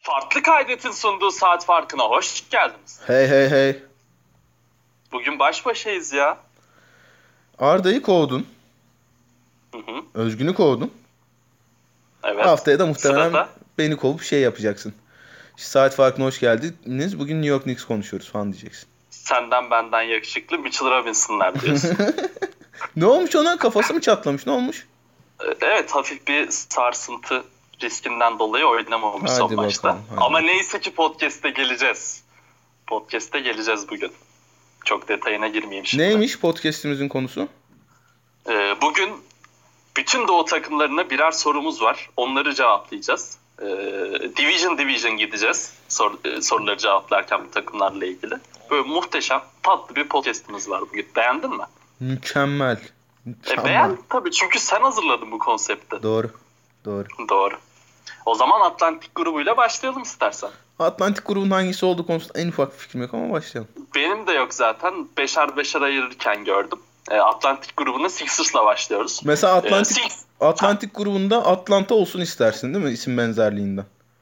Farklı Kaydet'in sunduğu saat farkına hoş geldiniz. Hey hey hey. Bugün baş başayız ya. Arda'yı kovdun. Hı hı. Özgün'ü kovdun. Evet. Haftaya da muhtemelen Sırada beni kovup şey yapacaksın. İşte saat farkına hoş geldiniz. Bugün New York Knicks konuşuyoruz falan diyeceksin. senden benden yakışıklı Mitchell Robinson'lar diyorsun. Ne olmuş ona? Kafası mı çatlamış? Ne olmuş? Evet, hafif bir sarsıntı riskinden dolayı oynamamış son Hadi maçta. bakalım. Hadi Ama bakalım. neyse ki podcast'te geleceğiz. Podcast'te geleceğiz bugün. Çok detayına girmeyeyim şimdi. Neymiş podcast'imizin konusu? Bugün bütün doğu takımlarına birer sorumuz var. Onları cevaplayacağız. Division gideceğiz. Soruları cevaplarken bu takımlarla ilgili. Böyle muhteşem, tatlı bir podcast'imiz var bugün. Beğendin mi? Mükemmel. Mükemmel. Beğendim tabii, çünkü sen hazırladın bu konsepti. Doğru. Doğru. Doğru. O zaman Atlantik grubuyla başlayalım istersen. Atlantik grubunun hangisi olduğu konusunda en ufak bir fikrim yok ama başlayalım. Benim de yok zaten. Beşer beşer ayırırken gördüm. Atlantik grubuna Sixers'la başlıyoruz. Mesela Six- Atlantik grubunda Atlanta olsun istersin değil mi? İsim benzerliğinden.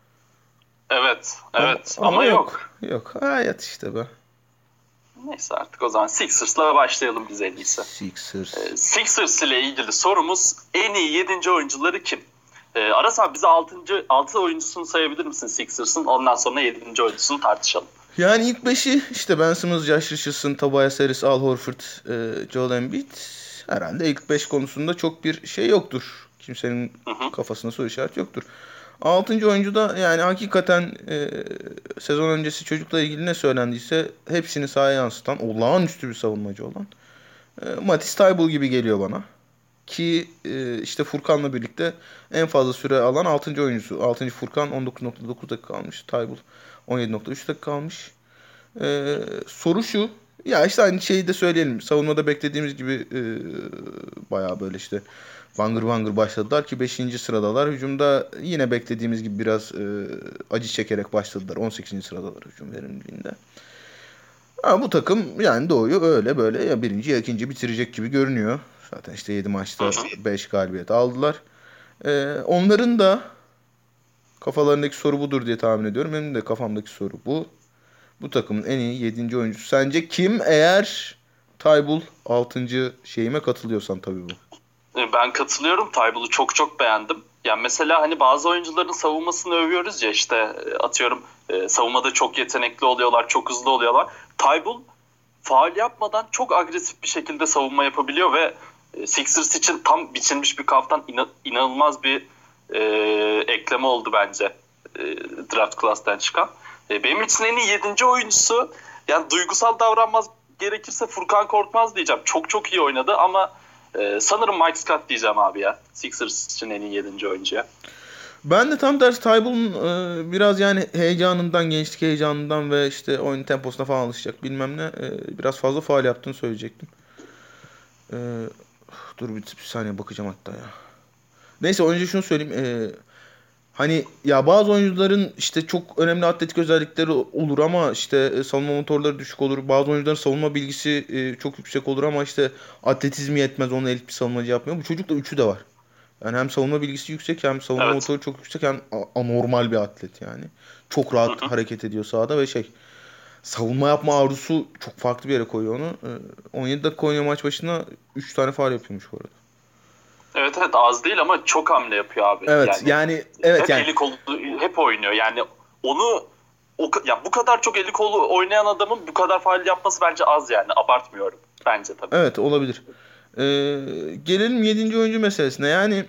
Evet, evet. Ama Yok. Yok. Hayat işte be. Neyse, artık o zaman Sixers'la başlayalım biz en iyisi. Sixers. Sixers ile ilgili sorumuz: en iyi 7. oyuncuları kim? Aras abi, bize 6 oyuncusunu sayabilir misin Sixers'ın? Ondan sonra 7. oyuncusunu tartışalım. Yani ilk beşi işte Ben Simmons, Josh Richardson, Tobias Harris, Al Horford, Joel Embiid. Herhalde ilk 5 konusunda çok bir şey yoktur. Kimsenin kafasında soru işareti yoktur. 6. oyuncu da yani hakikaten sezon öncesi çocukla ilgili ne söylendiyse hepsini sahaya yansıtan olağanüstü bir savunmacı olan Matisse Thybulle gibi geliyor bana. Ki işte Furkan'la birlikte en fazla süre alan 6. oyuncusu. 6. Furkan 19.9 dakika kalmış. Thybulle 17.3 dakika kalmış. Soru şu. Ya işte aynı şeyi de söyleyelim. Savunmada beklediğimiz gibi bayağı böyle işte bangır bangır başladılar ki 5. sıradalar. Hücumda yine beklediğimiz gibi biraz acı çekerek başladılar. 18. sıradalar hücum verimliliğinde. Ha, bu takım yani Doğu'yu öyle böyle ya birinci ya ikinci bitirecek gibi görünüyor. Zaten işte 7 maçta 5 galibiyet aldılar. Onların da kafalarındaki soru budur diye tahmin ediyorum. Benim de kafamdaki soru bu. Bu takımın en iyi 7. oyuncusu sence kim? Eğer Thybulle 6. şeyime katılıyorsan tabii bu. Ben katılıyorum. Tybulle'u çok çok beğendim. Yani mesela hani bazı oyuncuların savunmasını övüyoruz ya, işte atıyorum savunmada çok yetenekli oluyorlar, çok hızlı oluyorlar. Tybulle faul yapmadan çok agresif bir şekilde savunma yapabiliyor ve Sixers için tam biçilmiş bir kaftan inanılmaz bir ekleme oldu bence draft class'tan çıkan. Benim için en iyi 7. oyuncusu, yani duygusal davranmaz gerekirse Furkan Korkmaz diyeceğim. Çok çok iyi oynadı ama sanırım Mike Scott diyeceğim abi ya. Sixers için en iyi 7. oyuncuya. Ben de tam tersi Tybulle'un biraz yani heyecanından, gençlik heyecanından ve işte oyun temposuna falan alışacak bilmem ne biraz fazla faul yaptığını söyleyecektim. E, dur bir saniye bakacağım hatta ya. Neyse önce şunu söyleyeyim. Hani ya bazı oyuncuların işte çok önemli atletik özellikleri olur ama işte savunma motorları düşük olur. Bazı oyuncuların savunma bilgisi çok yüksek olur ama işte atletizmi yetmez, onu elit bir savunmacı yapmıyor. Bu çocukta üçü de var. Yani hem savunma bilgisi yüksek hem savunma Evet. motoru çok yüksek hem anormal bir atlet yani. Çok rahat hareket ediyor sahada ve savunma yapma arzusu çok farklı bir yere koyuyor onu. 17 dakika oynuyor maç başına 3 tane faul yapıyormuş bu arada. Evet, evet, az değil ama çok hamle yapıyor abi. Evet Yani yani evet hep yani eli kolu hep oynuyor. Yani onu ya bu kadar çok eli kolu oynayan adamın bu kadar faul yapması bence az, yani abartmıyorum. Bence tabii. evet olabilir. Gelelim 7. oyuncu meselesine. Yani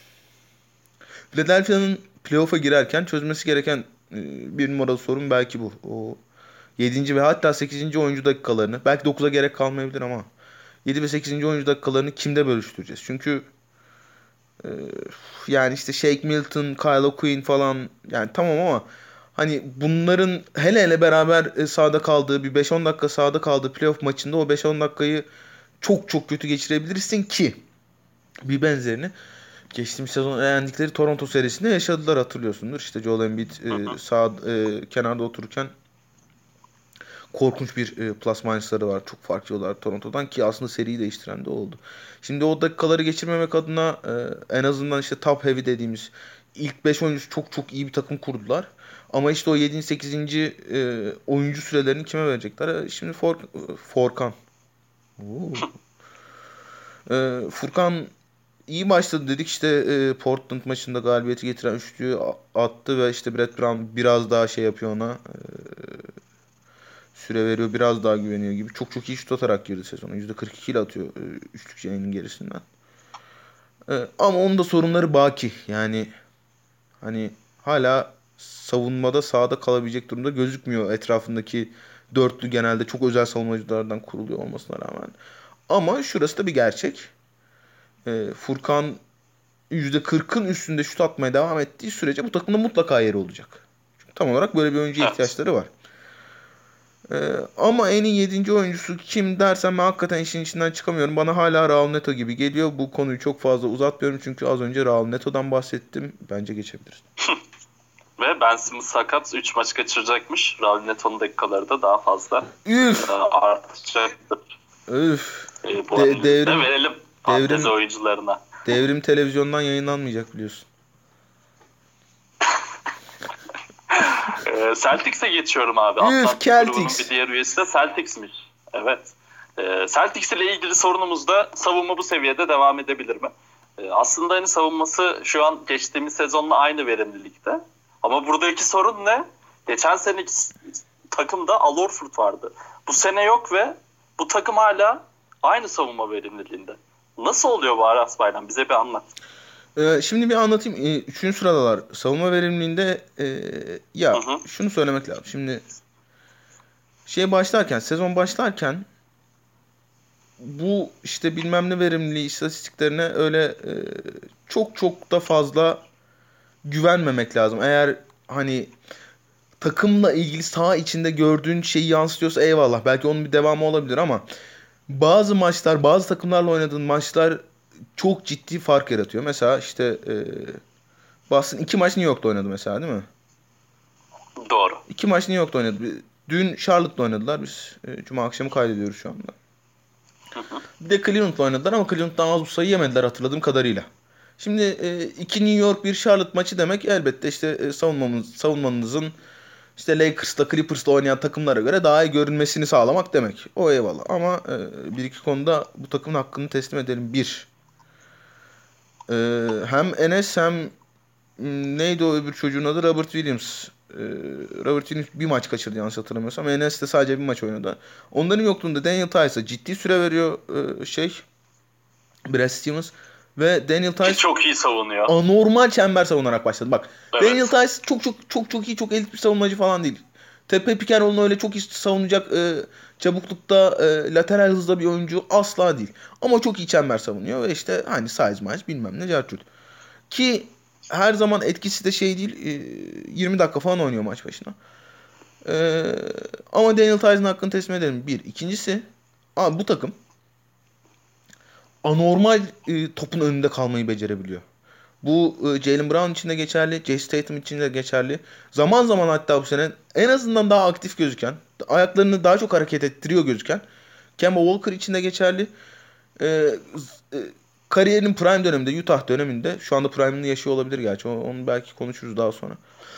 Philadelphia'nın playoff'a girerken çözmesi gereken bir numaralı sorun belki bu. O 7. ve hatta 8. oyuncu dakikalarını, belki 9'a gerek kalmayabilir ama 7 ve 8. oyuncu dakikalarını kimde bölüştüreceğiz? Çünkü e, yani işte Shake Milton, Kyle O'Quinn falan yani tamam ama hani bunların hele hele beraber sahada kaldığı bir 5-10 dakika sahada kaldığı playoff maçında o 5-10 dakikayı çok çok kötü geçirebilirsin ki bir benzerini geçtiğimiz sezon eğlendikleri Toronto serisinde yaşadılar, hatırlıyorsundur. İşte Joel Embiid sağ kenarda otururken korkunç bir plus minus'ları var. Çok fark yiyorlar Toronto'dan ki aslında seriyi değiştiren de oldu. Şimdi o dakikaları geçirmemek adına en azından işte top heavy dediğimiz ilk 5 oyuncusu çok çok iyi bir takım kurdular. Ama işte o 7. 8. Oyuncu sürelerini kime verecekler? Şimdi Furkan. Furkan iyi başladı dedik işte Portland maçında galibiyeti getiren üçlüyü attı ve işte Brett Brown biraz daha şey yapıyor ona. Süre veriyor, biraz daha güveniyor gibi. Çok çok iyi şut atarak girdi sezona. %42 ile atıyor üçlük yayının gerisinden. Ama onun da sorunları baki. Yani hani hala savunmada sahada kalabilecek durumda gözükmüyor. Etrafındaki dörtlü genelde çok özel savunmacılardan kuruluyor olmasına rağmen. Ama şurası da bir gerçek. Furkan %40'ın üstünde şut atmaya devam ettiği sürece bu takımda mutlaka yeri olacak. Çünkü tam olarak böyle bir oyuncuya ihtiyaçları var. Ama en iyi 7. oyuncusu kim dersen ben hakikaten işin içinden çıkamıyorum. Bana hala Raul Neto gibi geliyor. Bu konuyu çok fazla uzatmıyorum çünkü az önce Raul Neto'dan bahsettim. Bence geçebiliriz. Ve Ben Simmons sakat 3 maç kaçıracakmış. Raul Neto'nun dakikaları da daha fazla artacaktır. Üf. Bu devrim verelim fantezi oyuncularına. Devrim televizyondan yayınlanmayacak biliyorsun. Celtics'e geçiyorum abi. Atlantic grubunun bir diğer üyesi de Celtics'miş. Evet. Celtics ile ilgili sorunumuz da savunma bu seviyede devam edebilir mi? Aslında hani savunması şu an geçtiğimiz sezonla aynı verimlilikte. Ama buradaki sorun ne? Geçen seneki takımda Al Horford vardı. Bu sene yok ve bu takım hala aynı savunma verimliliğinde. Nasıl oluyor bu Aras Bayram? Bize bir anlat. Şimdi bir anlatayım. 3. sıradalar. Savunma verimliliğinde şunu söylemek lazım. Şimdi sezon başlarken bu işte bilmem ne verimliliği istatistiklerine öyle çok çok da fazla güvenmemek lazım. Eğer hani takımla ilgili saha içinde gördüğün şeyi yansıtıyorsa eyvallah. Belki onun bir devamı olabilir ama bazı maçlar, bazı takımlarla oynadığın maçlar çok ciddi fark yaratıyor. Mesela işte Boston 2 maç New York'ta oynadı mesela değil mi? Doğru. 2 maç New York'ta oynadı. Dün Charlotte'da oynadılar. Biz Cuma akşamı kaydediyoruz şu anda. Bir de Cleveland'la oynadılar ama Cleveland'dan az bu sayı yemediler hatırladığım kadarıyla. Şimdi 2 New York 1 Charlotte maçı demek elbette işte savunmanızın işte Lakers'la Clippers'la oynayan takımlara göre daha iyi görünmesini sağlamak demek. O eyvallah ama bir iki konuda bu takımın hakkını teslim edelim. Bir, hem Enes hem neydi o öbür çocuğun adı? Robert Williams. Robert Williams bir maç kaçırdı yanlış hatırlamıyorsam. Enes de sadece bir maç oynadı. Onların yokluğunda Daniel Tice'a ciddi süre veriyor Brad Stevens. Ve Daniel Tice çok iyi savunuyor. Anormal çember savunarak başladı. Bak evet. Daniel Tice çok iyi, çok elit bir savunmacı falan değil. Tepe pick and roll'unu öyle çok iyi savunacak çabuklukta lateral hızda bir oyuncu asla değil. Ama çok iyi çember savunuyor ve işte hani size maç bilmem ne carcut. Ki her zaman etkisi de şey değil 20 dakika falan oynuyor maç başına. Ama Daniel Tice'ın hakkını teslim edelim. Bir. İkincisi bu takım anormal topun önünde kalmayı becerebiliyor. Bu Jaylen Brown için de geçerli, Jason Tatum için de geçerli. Zaman zaman hatta bu sene en azından daha aktif gözüken, ayaklarını daha çok hareket ettiriyor gözüken Kemba Walker için de geçerli. Kariyerinin prime döneminde, Utah döneminde, şu anda prime'ını yaşıyor olabilir gerçi. Onu belki konuşuruz daha sonra.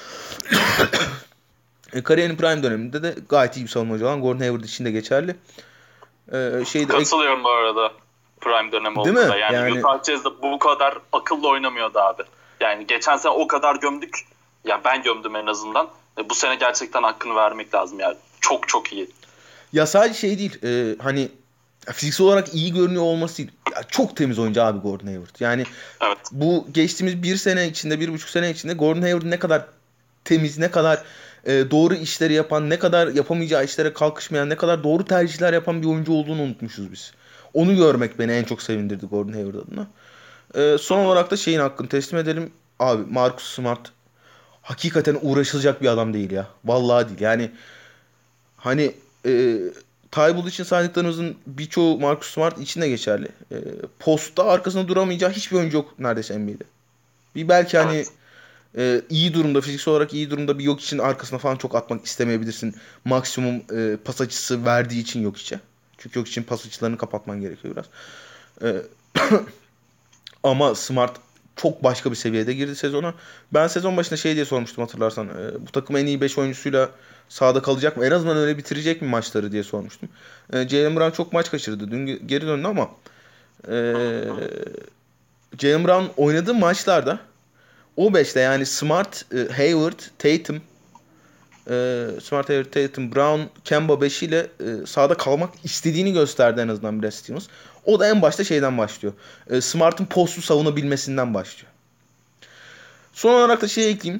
Kariyerinin prime döneminde de gayet iyi bir savunmacı olan Gordon Hayward için de geçerli. Katılıyorum bu arada. Prime dönemi olduğunda. Yani Utah Jazz'da bu kadar akıllı oynamıyordu abi. Yani geçen sene o kadar gömdük. Yani ben gömdüm en azından. Bu sene gerçekten hakkını vermek lazım yani. Çok çok iyi. Ya sadece şey değil. Hani fiziksel olarak iyi görünüyor olması değil. Ya çok temiz oyuncu abi Gordon Hayward. Yani evet. Bu geçtiğimiz 1,5 sene içinde Gordon Hayward ne kadar temiz, ne kadar doğru işleri yapan, ne kadar yapamayacağı işlere kalkışmayan, ne kadar doğru tercihler yapan bir oyuncu olduğunu unutmuşuz biz. Onu görmek beni en çok sevindirdi Gordon Hayward adına. Son olarak da şeyin hakkını teslim edelim. Abi Marcus Smart hakikaten uğraşılacak bir adam değil ya. Vallahi değil. Yani hani Tybalt için saydıklarımızın birçoğu Marcus Smart için de geçerli. Postta arkasında duramayacağı hiçbir oyuncu yok neredeyse NBA'de. Bir belki hani iyi durumda, fiziksel olarak iyi durumda bir yok için arkasına falan çok atmak istemeyebilirsin. Maksimum pas açısı verdiği için yok içe. Çünkü yok için pas açılarını kapatman gerekiyor biraz. Ama Smart çok başka bir seviyede girdi sezona. Ben sezon başında şey diye sormuştum hatırlarsan. Bu takım en iyi 5 oyuncusuyla sahada kalacak mı? En azından öyle bitirecek mi maçları diye sormuştum. Jaylen Brown çok maç kaçırdı. Dün geri döndü ama Jaylen Brown oynadığı maçlarda o 5'te yani Smart, Hayward, Tatum, Smart, Hayward, Tatum, Brown, Kemba 5 ile sahada kalmak istediğini gösterdi en azından Brad Stevens. O da en başta şeyden başlıyor. Smart'ın postu savunabilmesinden başlıyor. Son olarak da şey ekleyeyim.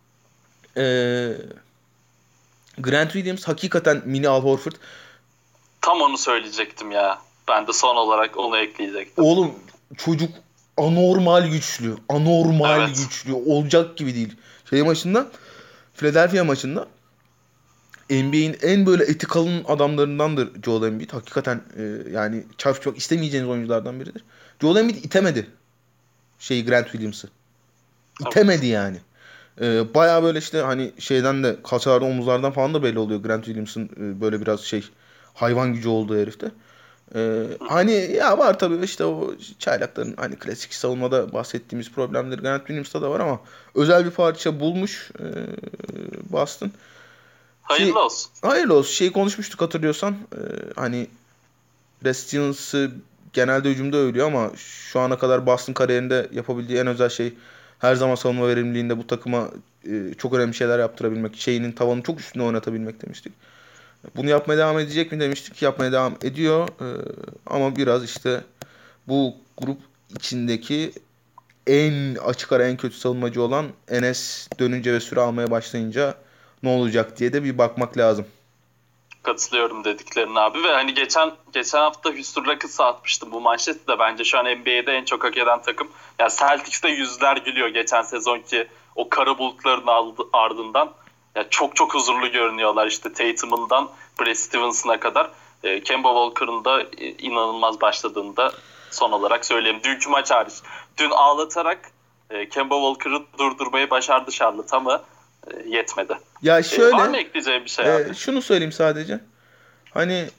Grant Williams hakikaten mini Al Horford. Tam onu söyleyecektim ya. Ben de son olarak onu ekleyecektim. Oğlum çocuk anormal güçlü. Anormal Evet. güçlü. Olacak gibi değil. Philadelphia maçında NBA'in en böyle eti kalın adamlarındandır Joel Embiid. Hakikaten yani çarpışmak istemeyeceğiniz oyunculardan biridir. Joel Embiid itemedi Grant Williams'ı. İtemedi yani. Bayağı böyle işte hani şeyden de kalçalardan omuzlardan falan da belli oluyor Grant Williams'ın böyle biraz hayvan gücü olduğu herifte. Hani ya var tabii işte o çaylakların hani klasik savunmada bahsettiğimiz problemleri Grant Williams'ta da var ama özel bir parça bulmuş Boston. Hayırlı olsun. Hayırlı olsun. Konuşmuştuk hatırlıyorsan. Hani Brad Stevens'ı genelde hücumda övülüyor ama şu ana kadar Boston kariyerinde yapabildiği en özel şey her zaman savunma verimliliğinde bu takıma çok önemli şeyler yaptırabilmek. Tavanı çok üstünde oynatabilmek demiştik. Bunu yapmaya devam edecek mi demiştik. Yapmaya devam ediyor. Ama biraz işte bu grup içindeki en açık ara en kötü savunmacı olan Enes dönünce ve süre almaya başlayınca ne olacak diye de bir bakmak lazım. Katılıyorum dediklerine abi ve hani geçen hafta Houston Rockets'a atmıştım bu manşeti de bence şu an NBA'de en çok hak eden takım. Yani Celtics'te yüzler gülüyor geçen sezonki o kara bulutların ardından. Yani çok çok huzurlu görünüyorlar işte Tatum'undan Brad Stevens'ına kadar. Kemba Walker'ın da inanılmaz başladığında son olarak söyleyeyim. Dünkü maç hariç. Dün ağlatarak Kemba Walker'ı durdurmayı başardı Charlotte ama yetmedi. Ya şöyle var mı ekleyeceğim bir şey abi? şunu söyleyeyim sadece. Hani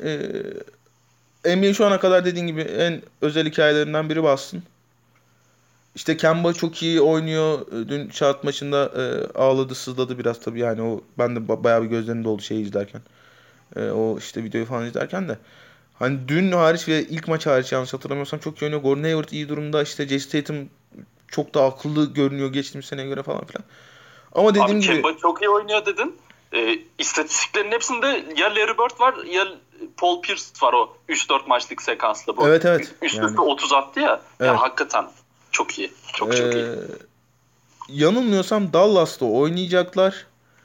NBA şu ana kadar dediğin gibi en özel hikayelerinden biri Boston. İşte Kemba çok iyi oynuyor. Dün Charlotte maçında ağladı, sızladı biraz tabii yani o ben de bayağı bir gözlerim doldu izlerken. O işte videoyu falan izlerken de. Hani dün hariç ve ilk maç hariç yanlış hatırlamıyorsam çok iyi oynuyor. Gordon Hayward iyi durumda. İşte Jason Tatum çok daha akıllı görünüyor geçtiğimiz seneye göre falan filan. Ama dediğim Abi gibi Kemba çok iyi oynuyor dedin. İstatistiklerin hepsinde ya Larry Bird var ya Paul Pierce var o 3-4 maçlık sekansla bu. Evet. Üst üste Yani 30 attı ya. evet. Ya hakikaten çok iyi. Çok iyi. Yanılmıyorsam Dallas'ta oynayacaklar.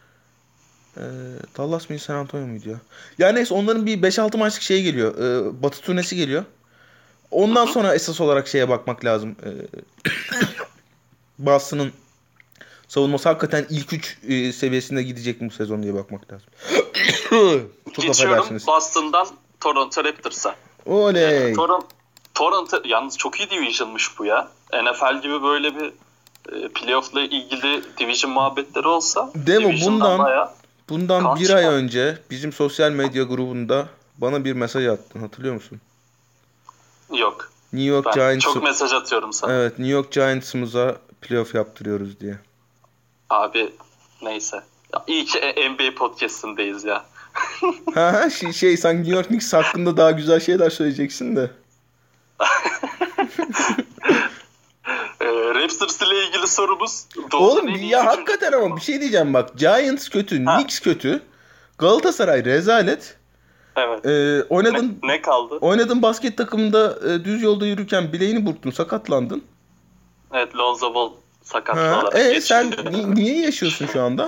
Dallas mıydı San Antonio muydu ya? Yani neyse onların bir 5-6 maçlık geliyor. Batı turnesi geliyor. Ondan sonra esas olarak bakmak lazım. Boston'ın savunması hakikaten ilk 3 seviyesinde gidecek mi bu sezon diye bakmak lazım. Çok Geçiyorum Boston'dan Toronto Raptors'a. Oley. Toronto yalnız çok iyi division'mış bu ya. NFL gibi böyle bir playoff'la ilgili division muhabbetleri olsa Demo bundan bir ay çıkar. önce bizim sosyal medya grubunda bana bir mesaj attın. Hatırlıyor musun? Yok. New York Ben Giants çok mesaj atıyorum sana. Evet, New York Giants'ımıza playoff yaptırıyoruz diye. Abi neyse. Ya, iyi ki NBA podcast'ındeyiz ya. Sen New York Knicks hakkında daha güzel şeyler söyleyeceksin de. Raptors ile ilgili sorumuz. Oğlum ya hakikaten ama bir şey diyeceğim bak. Giants kötü, Knicks kötü. Galatasaray rezalet. Evet. Ne kaldı? Oynadığın basket takımında düz yolda yürürken bileğini burktun, sakatlandın. Evet, Lonzo Ball sakatlı olarak sen niye yaşıyorsun şu anda?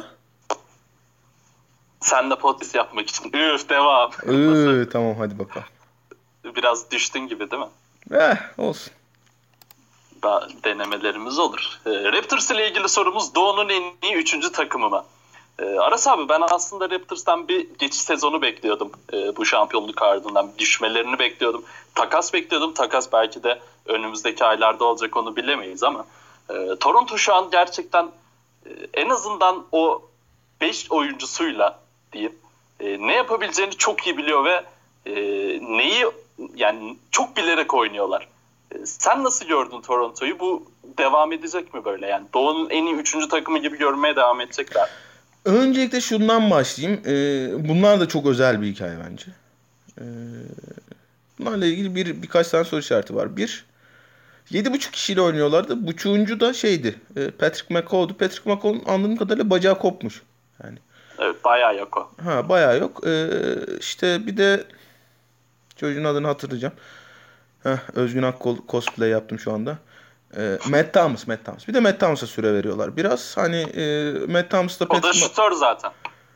Sen de podcast yapmak için. Devam. Tamam hadi bakalım. Biraz düştün gibi değil mi? Olsun. Denemelerimiz olur. Raptors ile ilgili sorumuz Doğu'nun en iyi 3. takımı mı? Aras abi ben aslında Raptors'tan bir geçiş sezonu bekliyordum. Bu şampiyonluk ardından düşmelerini bekliyordum. Takas bekliyordum. Takas belki de önümüzdeki aylarda olacak onu bilemeyiz ama Toronto şu an gerçekten en azından o 5 oyuncusuyla diyeyim ne yapabileceğini çok iyi biliyor ve neyi yani çok bilerek oynuyorlar. Sen nasıl gördün Toronto'yu? Bu devam edecek mi böyle? Yani Doğu'nun en iyi 3. takımı gibi görmeye devam edecekler. Öncelikle şundan başlayayım. Bunlar da çok özel bir hikaye bence. Ee, Bunlarla ilgili birkaç tane soru işareti var. 7,5 kişiyle oynuyorlardı. Buçuğuncu da şeydi. Patrick McCaw'du. Patrick McCaw'un anladığım kadarıyla bacağı kopmuş. Yani. Evet, bayağı yok o. Bayağı yok. İşte bir de çocuğun adını hatırlayacağım. Özgün Akkol cosplay yaptım şu anda. Matt Thomas. Bir de Matt Thomas'a süre veriyorlar. Biraz hani Matt Thomas'ta O da şutör zaten.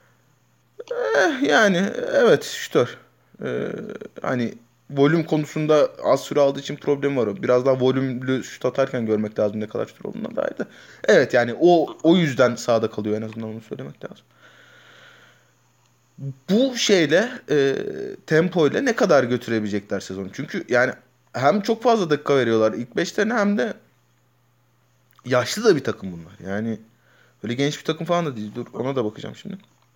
Yani evet şutör. Hani volüm konusunda az süre aldığı için problem var o. Biraz daha volümlü şut atarken görmek lazım ne kadar şutör olduğuna dair de. Evet yani o yüzden sahada kalıyor, en azından onu söylemek lazım. Bu şeyle tempoyla ne kadar götürebilecekler sezonu? Çünkü yani hem çok fazla dakika veriyorlar ilk beşlerine, hem de yaşlı da bir takım bunlar. Yani öyle genç bir takım falan da değil. Dur ona da bakacağım şimdi.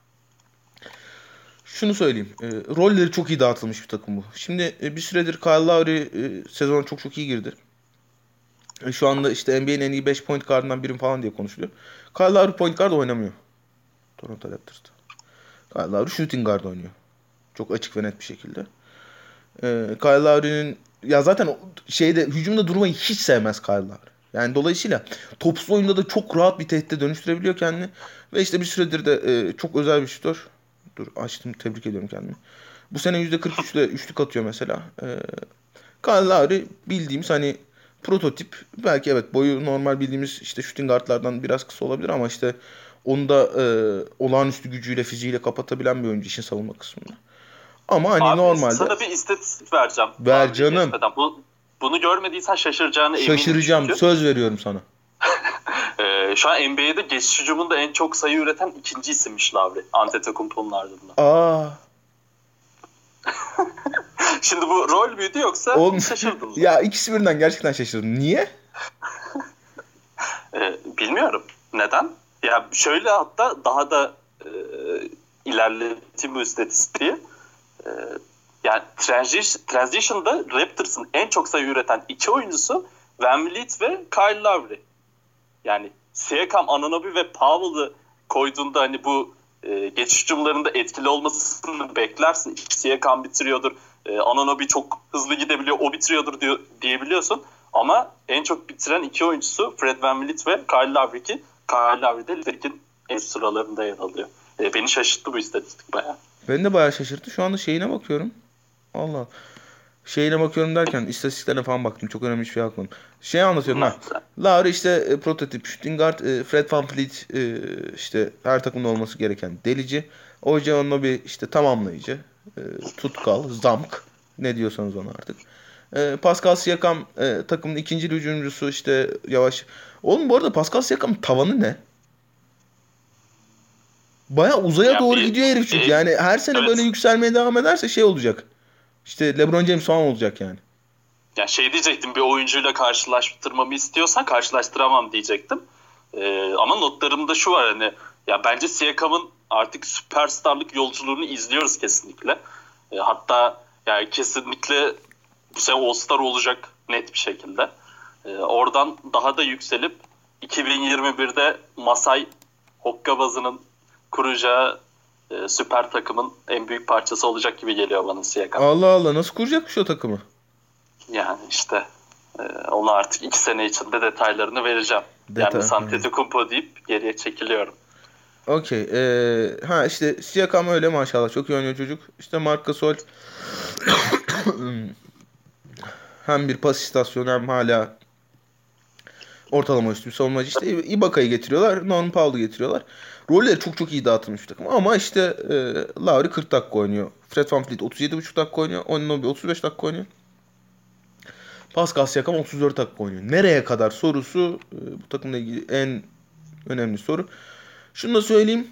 Şunu söyleyeyim. Rolleri çok iyi dağıtılmış bir takım bu. Şimdi bir süredir Kyle Lowry sezona çok iyi girdi. Şu anda işte NBA'nin en iyi 5 point guard'ından biri falan diye konuşuluyor. Kyle Lowry point guard oynamıyor Toronto Raptors'ta. Kyle Lowry shooting guard oynuyor. Çok açık ve net bir şekilde. Kyle Lowry'nin ya zaten hücumda durmayı hiç sevmez Kyle Lowry. Yani dolayısıyla topsuz oyunda da çok rahat bir tehdide dönüştürebiliyor kendini. Ve işte bir süredir de çok özel bir şutör. Dur açtım, tebrik ediyorum kendimi. Bu sene %43 ile üçlük atıyor mesela. Kyle Lowry bildiğimiz hani prototip. Belki evet boyu normal bildiğimiz işte shooting guardlardan biraz kısa olabilir ama işte onu da olağanüstü gücüyle, fiziğiyle kapatabilen bir oyuncu işin savunma kısmında. Ama hani abi, normalde... sana bir istatistik vereceğim. Ver canım. Bunu görmediysen şaşıracağını eminim. Şaşıracağım. Çünkü. Söz veriyorum sana. Şu an NBA'de geçiş hücumunda en çok sayı üreten ikinci isimmiş Lowry. Antetokounmpo'nun ardından. Şimdi bu rol müydü yoksa şaşırdın mı? Ya ikisi birinden gerçekten şaşırdım. Niye? Bilmiyorum. Neden? Ya şöyle, hatta daha da ilerleteyim bu istatistiği. Yani Transition'da Raptors'ın en çok sayı üreten iki oyuncusu Van Vliet ve Kyle Lowry. Yani Siakam, Anunoby ve Powell'ı koyduğunda hani bu geçiş hücumlarında etkili olmasını beklersin. Siakam bitiriyordur, Anunoby çok hızlı gidebiliyor, o bitiriyordur diyebiliyorsun. Ama en çok bitiren iki oyuncusu Fred VanVleet ve Kyle Lowry, ki Kyle Lowry de ligin en sıralarında yer alıyor. Beni şaşırttı bu istatistik bayağı. Beni de bayağı şaşırttı. Şu anda şeyine bakıyorum. Allah. Şeyine bakıyorum derken istatistiklerine falan baktım. Çok önemli bir şey yapmadım. Anlatıyorum ha. Lowry işte prototip shooting guard. Fred VanVleet işte her takımda olması gereken delici. O.J. Anunoby işte tamamlayıcı. Tutkal, zamk. Ne diyorsanız ona artık. Pascal Siakam takımın ikinci hücumcusu, işte yavaş. Oğlum bu arada Pascal Siakam'ın tavanı ne? Baya uzaya doğru gidiyor herif çünkü. Yani her sene evet, böyle yükselmeye devam ederse olacak. İşte LeBron James falan olacak yani. Ya diyecektim, bir oyuncuyla karşılaştırmamı istiyorsan karşılaştıramam diyecektim. Ama notlarımda şu var, hani ya bence Siakam'ın artık süperstarlık yolculuğunu izliyoruz kesinlikle. Hatta yani kesinlikle bu sene All-Star olacak net bir şekilde. Oradan daha da yükselip 2021'de Masai Hokkabazı'nın kuracağı süper takımın en büyük parçası olacak gibi geliyor bana Siakam. Allah Allah, nasıl kuracakmış o takımı? Yani işte onu artık 2 sene içinde detaylarını vereceğim. Yani Antetokounmpo deyip geriye çekiliyorum. Okey. İşte Siakam öyle maşallah. Çok iyi oynuyor çocuk. İşte Marc Gasol hem bir pas istasyonu hem hala ortalama üstü bir savunmacı. İşte Ibaka'yı getiriyorlar. Norman Powell'ı getiriyorlar. Rolleri çok iyi dağıtılmış bir takım. Ama işte Lowry 40 dakika oynuyor. Fred VanVleet 37,5 dakika oynuyor. Anunoby 35 dakika oynuyor. Pascal Siakam 34 dakika oynuyor. Nereye kadar sorusu bu takımla ilgili en önemli soru. Şunu da söyleyeyim.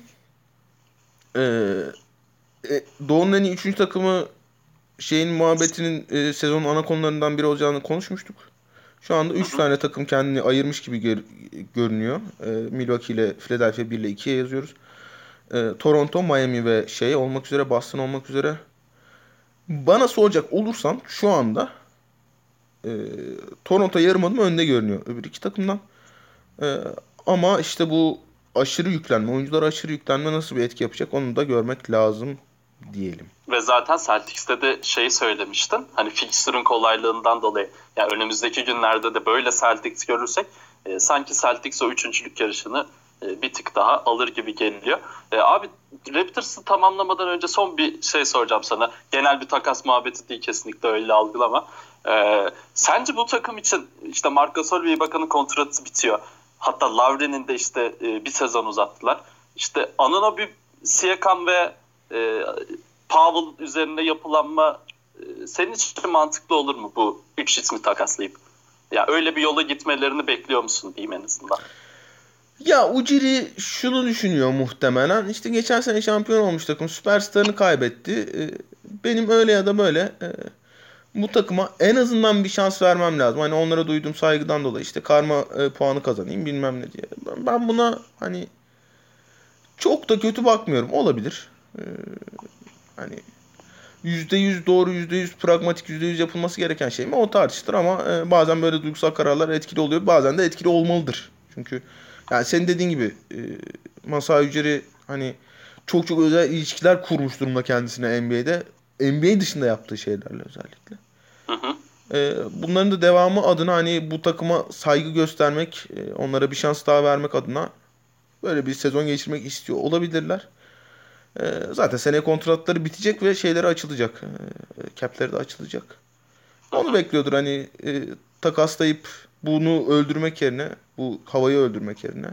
Doğu'nun en iyi 3. takımı muhabbetinin sezonun ana konularından biri olacağını konuşmuştuk. Şu anda 3 tane takım kendini ayırmış gibi görünüyor. Milwaukee ile Philadelphia 1 ile 2'ye yazıyoruz. Toronto, Miami ve olmak üzere, Boston olmak üzere. Bana soracak olursan şu anda Toronto yarım adım önde görünüyor öbür iki takımdan. Ama işte bu aşırı yüklenme, oyunculara aşırı yüklenme nasıl bir etki yapacak onu da görmek lazım diyelim. Ve zaten Celtics'te de söylemiştin. Hani fixture'ın kolaylığından dolayı. Yani önümüzdeki günlerde de böyle Celtics görürsek sanki Celtics o üçüncülük yarışını bir tık daha alır gibi geliyor. Abi Raptors'ı tamamlamadan önce son bir şey soracağım sana. Genel bir takas muhabbeti değil, kesinlikle öyle algılama. Sence bu takım için işte Marc Gasol ve Ibaka'nın kontratı bitiyor. Hatta Lowry'nin de işte bir sezon uzattılar. İşte Anunoby, Siakam ve Powell üzerine yapılanma senin için mantıklı olur mu bu 3 ismi takaslayıp? Ya öyle bir yola gitmelerini bekliyor musun diyeyim en azından. Ya Ujiri şunu düşünüyor muhtemelen. İşte geçen sene şampiyon olmuş takım süperstarını kaybetti. Benim öyle ya da böyle bu takıma en azından bir şans vermem lazım. Hani onlara duyduğum saygıdan dolayı işte karma puanı kazanayım bilmem ne diye. Ben buna hani çok da kötü bakmıyorum. Olabilir. Hani %100 doğru, %100 pragmatik, %100 yapılması gereken şey mi? O tartışılır ama bazen böyle duygusal kararlar etkili oluyor. Bazen de etkili olmalıdır. Çünkü yani senin dediğin gibi Masai Ujiri hani çok çok özel ilişkiler kurmuş durumda kendisine NBA'de. NBA dışında yaptığı şeylerle özellikle. Hı hı. Bunların da devamı adına hani bu takıma saygı göstermek, onlara bir şans daha vermek adına böyle bir sezon geçirmek istiyor olabilirler. Zaten seneye kontratları bitecek ve şeyleri açılacak. Cap'leri de açılacak. Onu bekliyordur hani takaslayıp bunu öldürmek yerine, bu havayı öldürmek yerine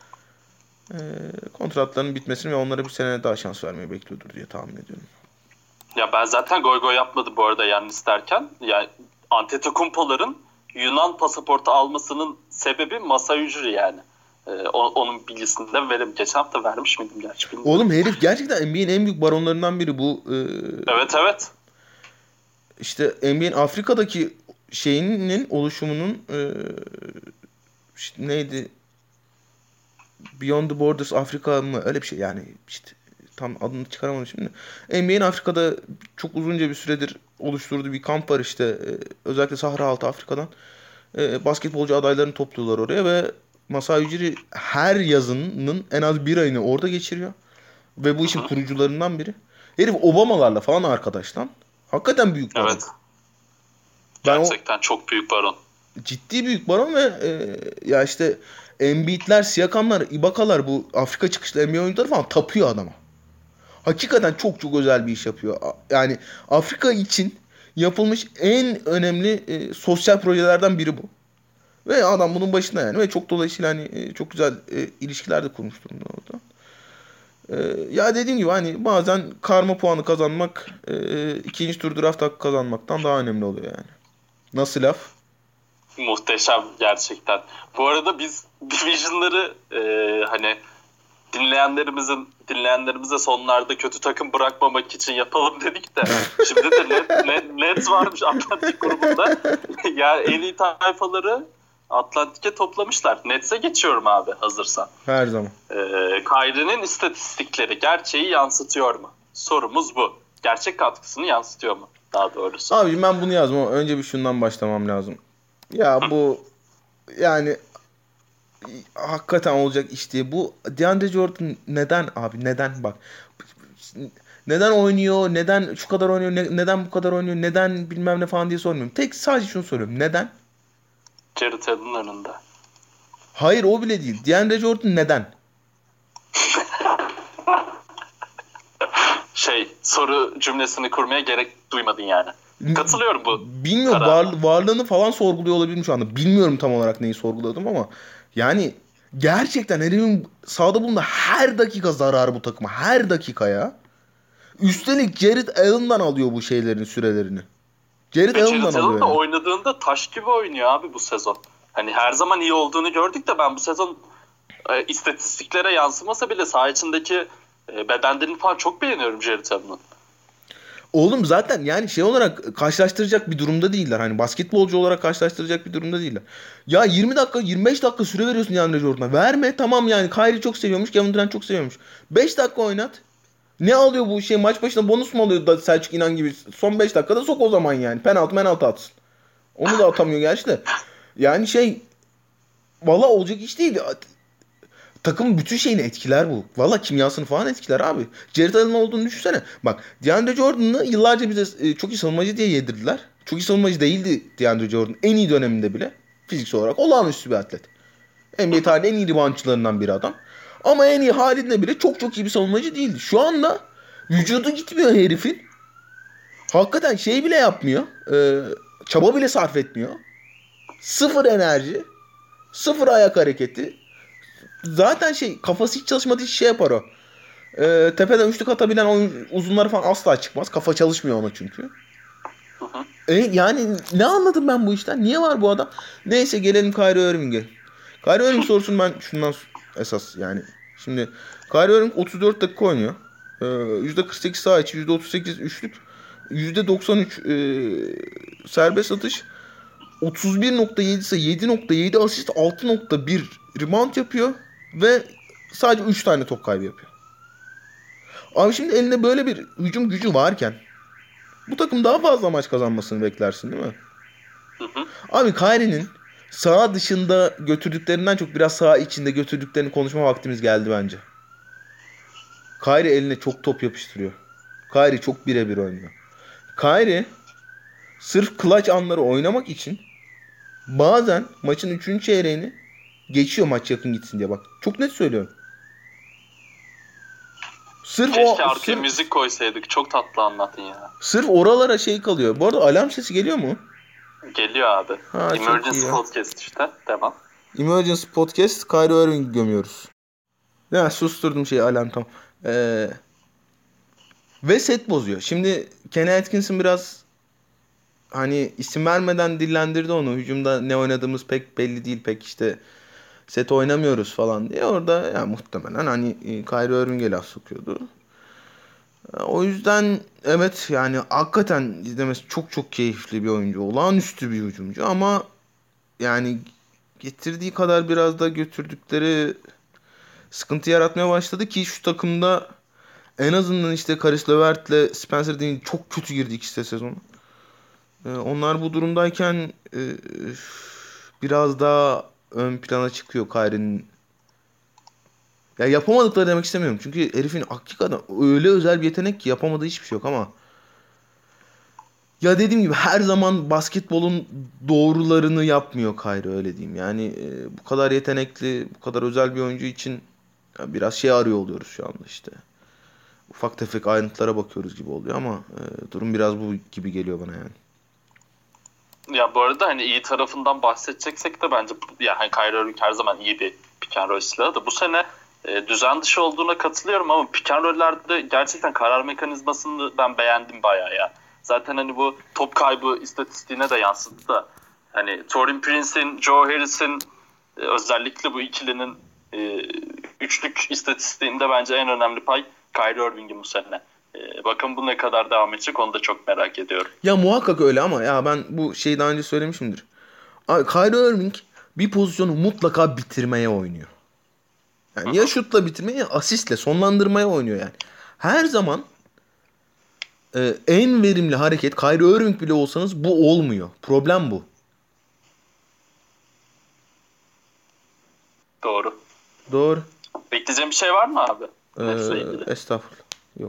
kontratlarının bitmesini ve onlara bir sene daha şans vermeyi bekliyordur diye tahmin ediyorum. Ya ben zaten goy goy yapmadım bu arada Yannis derken. Yani Antetokounmpo'ların Yunan pasaportu almasının sebebi Masai Ujiri yani. Onun bilgisini de verim. Geçen hafta vermiş miydim gerçi bilmiyorum. Oğlum herif gerçekten NBA'nin en büyük baronlarından biri bu. Evet. İşte NBA'nin Afrika'daki şeyinin oluşumunun işte neydi? Beyond the Borders Afrika mı? Öyle bir şey yani işte tam adını çıkaramadım şimdi. NBA'nin Afrika'da çok uzunca bir süredir oluşturduğu bir kamp var işte. Özellikle Sahra Altı Afrika'dan. Basketbolcu adaylarını topluyorlar oraya ve Masai Ujiri her yazının en az bir ayını orada geçiriyor. Ve bu işin kurucularından biri. Herif Obamalarla falan arkadaş lan. Hakikaten büyük baron. Evet. Gerçekten çok büyük baron. Ciddi büyük baron ve ya işte Embiid'ler, Siakam'lar, Ibaka'lar bu Afrika çıkışlı NBA oyuncuları falan tapıyor adama. Hakikaten çok çok özel bir iş yapıyor. Yani Afrika için yapılmış en önemli sosyal projelerden biri bu. Ve adam bunun başında yani. Ve çok dolayısıyla hani çok güzel ilişkiler de kurmuş durumda orada. Ya dediğim gibi hani bazen karma puanı kazanmak ikinci tur draft hakkı kazanmaktan daha önemli oluyor yani. Nasıl laf? Muhteşem gerçekten. Bu arada biz Division'ları hani dinleyenlerimize sonlarda kötü takım bırakmamak için yapalım dedik de şimdi de Nets varmış Atlantik grubunda. Ya en iyi tayfaları Atlantik'e toplamışlar. Nets'e geçiyorum abi hazırsan. Her zaman. Kyrie'nin istatistikleri gerçeği yansıtıyor mu? Sorumuz bu. Gerçek katkısını yansıtıyor mu? Daha doğrusu. Abiciğim ben bunu yazdım ama önce bir şundan başlamam lazım. Ya bu yani hakikaten olacak iş diye. Bu DeAndre Jordan neden abi? Neden bak. Neden oynuyor? Neden şu kadar oynuyor? Neden bu kadar oynuyor? Neden bilmem ne falan diye sormuyorum. Tek sadece şunu soruyorum. Neden? Jared Allen'ın önünde. Hayır o bile değil. DeAndre Jordan neden? Soru cümlesini kurmaya gerek duymadın yani. Katılıyorum bu. Bilmiyorum varlığını falan sorguluyor olabilirim şu anda. Bilmiyorum tam olarak neyi sorguladım ama yani gerçekten herifin sahada bulunduğu her dakika zararı bu takıma. Her dakikaya. Üstelik Jared Allen'dan alıyor bu şeylerin sürelerini. Jared Allen'dan alıyor Allen da yani. oynadığında taş gibi oynuyor abi bu sezon. Hani her zaman iyi olduğunu gördük de ben bu sezon istatistiklere yansımasa bile saha içindeki bedenlerini falan çok beğeniyorum Jared Allen'ın. Oğlum zaten yani şey olarak karşılaştıracak bir durumda değiller. Hani basketbolcu olarak karşılaştıracak bir durumda değiller. Ya 20 dakika 25 dakika süre veriyorsun DeAndre Jordan'a. Verme tamam yani Kyrie çok seviyormuş. Kevin Durant çok seviyormuş. 5 dakika oynat. Ne alıyor bu şey maç başına bonus mu alıyor da Selçuk İnan gibi? Son 5 dakikada sok o zaman yani. Penaltı atsın. Onu da atamıyor gerçi de. Yani valla olacak iş değil. Takımın bütün şeyini etkiler bu. Valla kimyasını falan etkiler abi. Jared Allen olduğunu düşünsene. Bak DeAndre Jordan'ı yıllarca bize çok iyi savunmacı diye yedirdiler. Çok iyi savunmacı değildi DeAndre Jordan. En iyi döneminde bile. Fiziksel olarak olağanüstü bir atlet. NBA tarihinin en iyi reboundçılarından biri adam. Ama en iyi halinde bile çok çok iyi bir savunmacı değildi. Şu anda vücudu gitmiyor herifin. Hakikaten bile yapmıyor. Çaba bile sarf etmiyor. Sıfır enerji. Sıfır ayak hareketi. Zaten kafası hiç çalışmadığı için yapar o. Tepeden üçlük atabilen uzunları falan asla çıkmaz. Kafa çalışmıyor ona çünkü. Yani ne anladım ben bu işten? Niye var bu adam? Neyse gelelim Kyrie Irving'e. Kyrie Irving sorusunu ben şundan esas yani. Şimdi Kyrie Irving 34 dakika oynuyor. %48 saha içi, %38 üçlük, %93 serbest atış, 31.7 ise 7.7 asist, 6.1 rebound yapıyor ve sadece 3 tane top kaybı yapıyor. Abi şimdi elinde böyle bir hücum gücü varken bu takım daha fazla maç kazanmasını beklersin değil mi? Abi Kyrie'nin saha dışında götürdüklerinden çok biraz saha içinde götürdüklerini konuşma vaktimiz geldi bence. Kyrie eline çok top yapıştırıyor. Kyrie çok birebir oynuyor. Kyrie sırf clutch anları oynamak için bazen maçın 3. çeyreğini geçiyor maç yakın gitsin diye bak. Çok net söylüyorum. Keşke arkaya müzik koysaydık. Çok tatlı anlattın ya. Sırf oralara kalıyor. Bu arada alarm sesi geliyor mu? Geliyor abi. Emergency Podcast işte. Devam. Emergency Podcast. Kyrie Irving'i gömüyoruz. Ya susturdum alarm tam. Ve set bozuyor. Şimdi Kenny Atkinson biraz hani isim vermeden dillendirdi onu. Hücumda ne oynadığımız pek belli değil. Pek set oynamıyoruz falan diye. Orada ya muhtemelen hani Kyrie Irving'e laf sokuyordu. O yüzden evet yani hakikaten izlemesi çok çok keyifli bir oyuncu. Olağanüstü bir hücumcu ama yani getirdiği kadar biraz da götürdükleri sıkıntı yaratmaya başladı ki şu takımda en azından Caris LeVert'le Spencer Dinwiddie çok kötü girdi sezonu. Onlar bu durumdayken biraz daha ön plana çıkıyor Kyrie'nin. Ya yapamadıkları demek istemiyorum. Çünkü herifin hakikaten öyle özel bir yetenek ki yapamadığı hiçbir şey yok ama ya dediğim gibi her zaman basketbolun doğrularını yapmıyor Kyrie öyle diyeyim. Yani bu kadar yetenekli, bu kadar özel bir oyuncu için biraz arıyor oluyoruz şu anda Ufak tefek ayrıntılara bakıyoruz gibi oluyor ama durum biraz bu gibi geliyor bana yani. Ya bu arada hani iyi tarafından bahsedeceksek de bence ya hani Kyrie Irving her zaman iyi bir pick and roll silahı da bu sene düzen dışı olduğuna katılıyorum ama pick and roll'lerde gerçekten karar mekanizmasını ben beğendim bayağı ya. Zaten hani bu top kaybı istatistiğine de yansıdı da hani Taurean Prince'in, Joe Harris'in özellikle bu ikilinin üçlük istatistiğinde bence en önemli pay Kyrie Irving'in bu sene. Bakın bu ne kadar devam edecek onu da çok merak ediyorum. Ya muhakkak öyle ama ya ben bu daha önce söylemişimdir. Kyrie Irving bir pozisyonu mutlaka bitirmeye oynuyor. Yani ya şutla bitirmeye ya asistle sonlandırmaya oynuyor yani. Her zaman en verimli hareket Kyrie Irving bile olsanız bu olmuyor. Problem bu. Doğru. Bekleyeceğim bir şey var mı abi? Estağfurullah. Yok.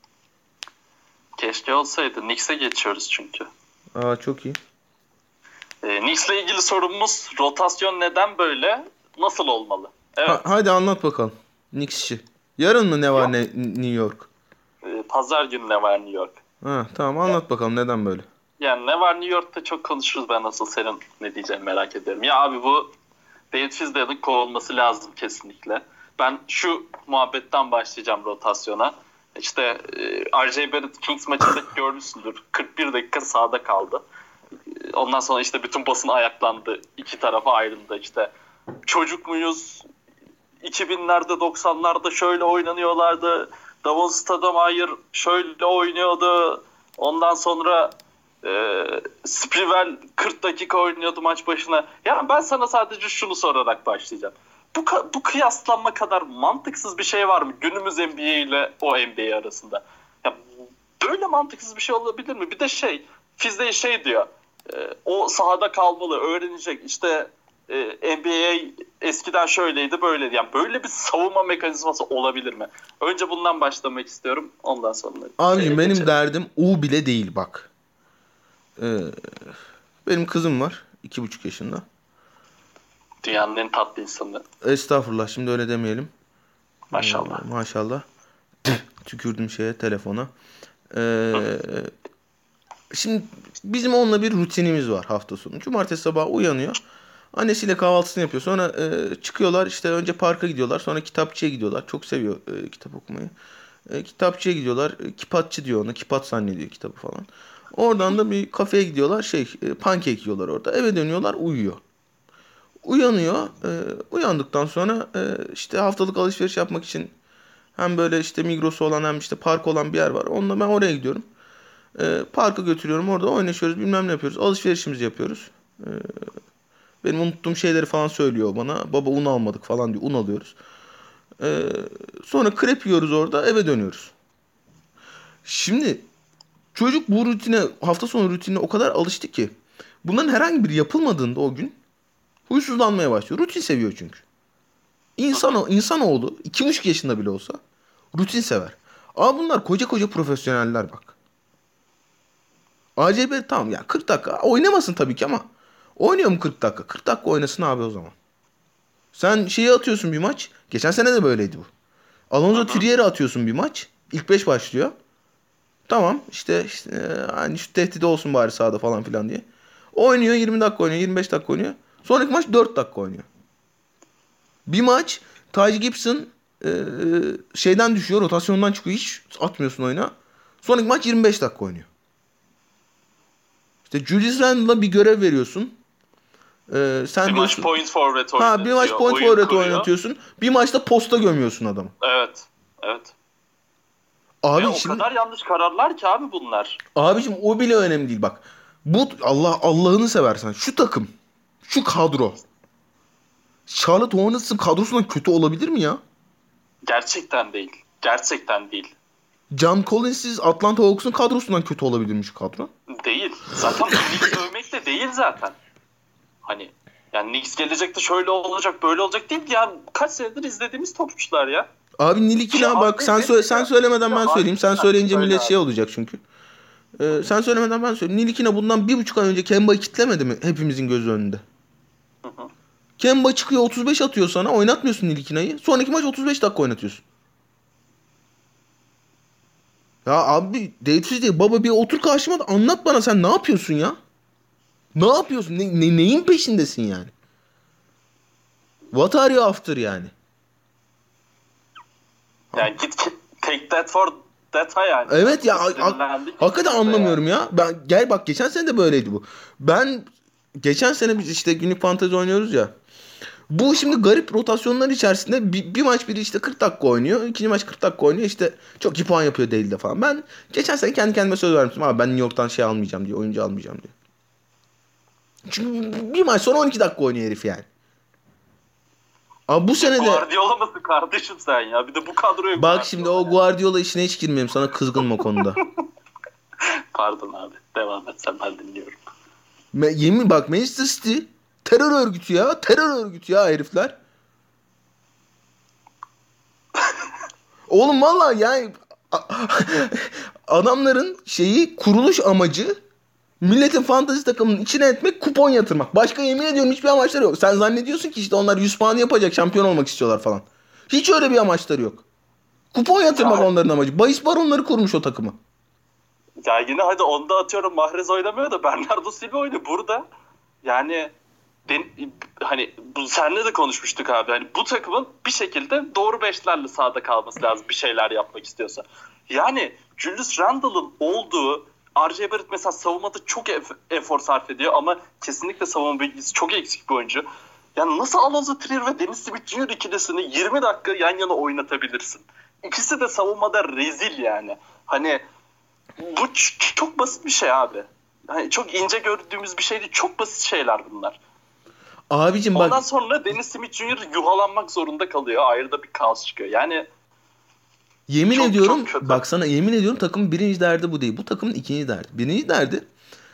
Keşke olsaydı. Knicks'e geçiyoruz çünkü. Çok iyi. Knicks'le ilgili sorumuz rotasyon neden böyle? Nasıl olmalı? Evet. Hadi anlat bakalım. Knicks'çi. Yarın mı ne var New York? Pazar günü ne var New York? Tamam anlat bakalım neden böyle? Yani ne var New York'ta çok konuşuruz, ben asıl senin ne diyeceğini merak ediyorum. Ya abi bu David Fizdale'ın kovulması lazım kesinlikle. Ben şu muhabbetten başlayacağım rotasyona. R.J. Barrett Kings maçında görmüşsündür. 41 dakika sahada kaldı. Ondan sonra bütün basın ayaklandı. İki tarafa ayrıldı Çocuk muyuz? 2000'lerde 90'larda şöyle oynanıyorlardı. Davon Stoudemire şöyle oynuyordu. Ondan sonra Sprewell 40 dakika oynuyordu maç başına. Yani ben sana sadece şunu sorarak başlayacağım. Bu kıyaslanma kadar mantıksız bir şey var mı günümüz NBA ile o NBA arasında? Ya böyle mantıksız bir şey olabilir mi? Bir de Fizdale diyor. O sahada kalmalı, öğrenecek. İşte NBA eskiden şöyleydi, böyleydi. Yani böyle bir savunma mekanizması olabilir mi? Önce bundan başlamak istiyorum. Ondan sonra Abicim benim geçelim. derdim o bile değil bak. Benim kızım var. 2,5 yaşında. Dünyanın en tatlı insanı. Estağfurullah, şimdi öyle demeyelim. Maşallah. Maşallah. Tükürdüm telefona. Şimdi bizim onunla bir rutinimiz var hafta sonu. Cumartesi sabahı uyanıyor. Annesiyle kahvaltısını yapıyor. Sonra çıkıyorlar, işte önce parka gidiyorlar. Sonra kitapçıya gidiyorlar. Çok seviyor kitap okumayı. Kitapçıya gidiyorlar. Kipatçı diyor ona. Kipat zannediyor kitabı falan. Oradan da bir kafeye gidiyorlar. Pankek yiyorlar orada. Eve dönüyorlar, uyuyor. Uyanıyor. Uyandıktan sonra işte haftalık alışveriş yapmak için hem böyle işte Migros'u olan hem işte park olan bir yer var. Onunla ben oraya gidiyorum. Parka götürüyorum. Orada oynaşıyoruz. Bilmem ne yapıyoruz. Alışverişimizi yapıyoruz. Benim unuttuğum şeyleri falan söylüyor bana. Baba un almadık falan diyor. Un alıyoruz. Sonra krep yiyoruz orada. Eve dönüyoruz. Şimdi çocuk bu rutine, hafta sonu rutinine o kadar alıştı ki bunların herhangi biri yapılmadığında o gün huysuzlanmaya başlıyor. Rutin seviyor çünkü. İnsanoğlu 2,5 yaşında bile olsa rutin sever. Ama bunlar koca koca profesyoneller bak. ACB tamam ya 40 dakika oynamasın tabii ki ama oynuyor mu 40 dakika? 40 dakika oynasın abi o zaman. Sen şeyi atıyorsun bir maç. Geçen sene de böyleydi bu. Alonso Trier'e atıyorsun bir maç. İlk 5 başlıyor. Tamam işte hani şu tehdidi olsun bari sahada falan filan diye. Oynuyor 20 dakika oynuyor 25 dakika oynuyor. Sonraki maç 4 dakika oynuyor. Bir maç Taj Gibson şeyden düşüyor, rotasyondan çıkıyor, hiç atmıyorsun oyuna. Sonraki maç 25 dakika oynuyor. İşte Julius Randle'a bir görev veriyorsun. Sen bir diyorsun, maç point forward oynatıyor. bir maç point forward oynatıyorsun. Bir maçta posta gömüyorsun adamı. Evet. Evet. Abi ve o kadar yanlış kararlar ki abi bunlar. Abicim o bile önemli değil bak. Bu Allah'ını seversen şu takım, şu kadro Charlotte Hornets'ın kadrosundan kötü olabilir mi ya? Gerçekten değil. Gerçekten değil. John Collins'iz Atlanta Hawks'un kadrosundan kötü olabilir mi şu kadro? Değil. Zaten Knicks övmek de değil zaten. Hani yani Knicks gelecekte şöyle olacak böyle olacak değil. Yani kaç senedir izlediğimiz topçular ya. Abi Nilikina bak sen söylemeden ben söyleyeyim. Sen söyleyince millet şey olacak çünkü. Sen söylemeden ben söyleyeyim. Nilikina bundan 1,5 ay önce Kemba'yı kitlemedi mi hepimizin gözü önünde? Kemba çıkıyor 35 atıyor sana, oynatmıyorsun Nilikina'yı. Sonraki maç 35 dakika oynatıyorsun. Ya abi Davis değil baba, bir otur karşıma da anlat bana, sen ne yapıyorsun ya? Ne yapıyorsun? Neyin peşindesin yani? What are you after yani? Yani git take that for that yani. Evet ya hakikaten anlamıyorum ya. Gel bak geçen sene de böyleydi bu. Ben geçen sene biz işte günlük fantezi oynuyoruz ya. Bu şimdi garip rotasyonlar içerisinde bir maç biri işte 40 dakika oynuyor. İkinci maç 40 dakika oynuyor. İşte çok iyi puan yapıyor değil de falan. Ben geçen sene kendi kendime söz vermiştim. Abi ben New York'tan şey almayacağım diye. Oyuncu almayacağım diye. Çünkü bir maç sonra 12 dakika oynuyor herif yani. Abi bu sene de... Guardiola mısın kardeşim sen ya? Bir de bu kadroya... Bak şimdi o Guardiola işine hiç girmeyeyim. Sana kızgınım o konuda. Pardon abi. Devam et sen, ben dinliyorum. Yemin bak Manchester City terör örgütü ya. Terör örgütü ya herifler. Oğlum valla yani adamların kuruluş amacı milletin fantezi takımının içine etmek, kupon yatırmak. Başka yemin ediyorum hiçbir amaçları yok. Sen zannediyorsun ki işte onlar 100 puan yapacak, şampiyon olmak istiyorlar falan. Hiç öyle bir amaçları yok. Kupon yatırmak ya, onların amacı. Bahis baronları kurmuş o takımı. Ya yine hadi onda atıyorum Mahrez oynamıyor da Bernardo Silva oynuyor burada. Yani hani bu seninle de konuşmuştuk abi. Hani bu takımın bir şekilde doğru beşlerle sahada kalması lazım bir şeyler yapmak istiyorsa. Yani Julius Randle'ın olduğu, R.J. Barrett mesela savunmada çok efor sarf ediyor ama kesinlikle savunma bilgisi çok eksik bir oyuncu. Yani nasıl Alonso Trier ve Dennis Smith Jr. ikilisini 20 dakika yan yana oynatabilirsin? İkisi de savunmada rezil yani. Hani bu çok basit bir şey abi. Hani çok ince gördüğümüz bir şey değil. Çok basit şeyler bunlar. Abicim bak. Ondan sonra Dennis Smith Jr. yuhalanmak zorunda kalıyor. Ayrı da bir kaos çıkıyor. Yani yemin ediyorum bak sana, yemin ediyorum takımın birinci derdi bu değil. Bu takımın ikinci derdi. Birinci derdi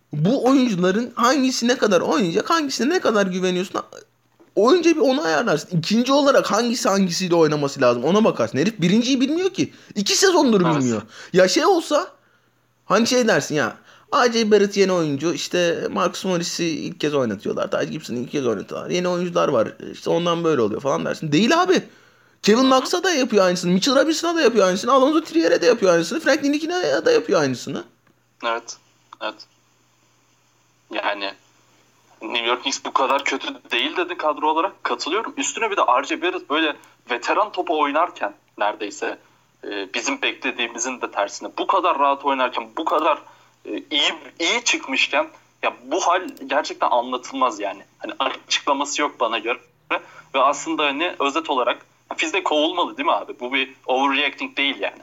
Bu oyuncuların hangisi ne kadar oynayacak, hangisine ne kadar güveniyorsun? Önce bir onu ayarlarsın. İkinci olarak hangisiyle oynaması lazım ona bakarsın. Herif birinciyi bilmiyor ki. 2 sezondur Evet. bilmiyor. Ya şey olsa hani şey dersin ya. A.J. Barrett yeni oyuncu. İşte Marcus Morris'i ilk kez oynatıyorlar. Taj Gibson'ı ilk kez oynatıyorlar. Yeni oyuncular var. İşte ondan böyle oluyor falan dersin. Değil abi. Kevin Hı hı. Knox'a da yapıyor aynısını. Mitchell Robinson'a da yapıyor aynısını. Alonzo Trier'e de yapıyor aynısını. Frank Ntilikine da yapıyor aynısını. Evet. Evet. Yani New York Knicks bu kadar kötü değil dedi kadro olarak. Katılıyorum. Üstüne bir de R.J. Barrett böyle veteran topu oynarken neredeyse bizim beklediğimizin de tersine bu kadar rahat oynarken bu kadar iyi çıkmışken ya bu hal gerçekten anlatılmaz yani. Hani açıklaması yok bana göre. Ve aslında hani özet olarak Fizde kovulmalı değil mi abi? Bu bir overreacting değil yani.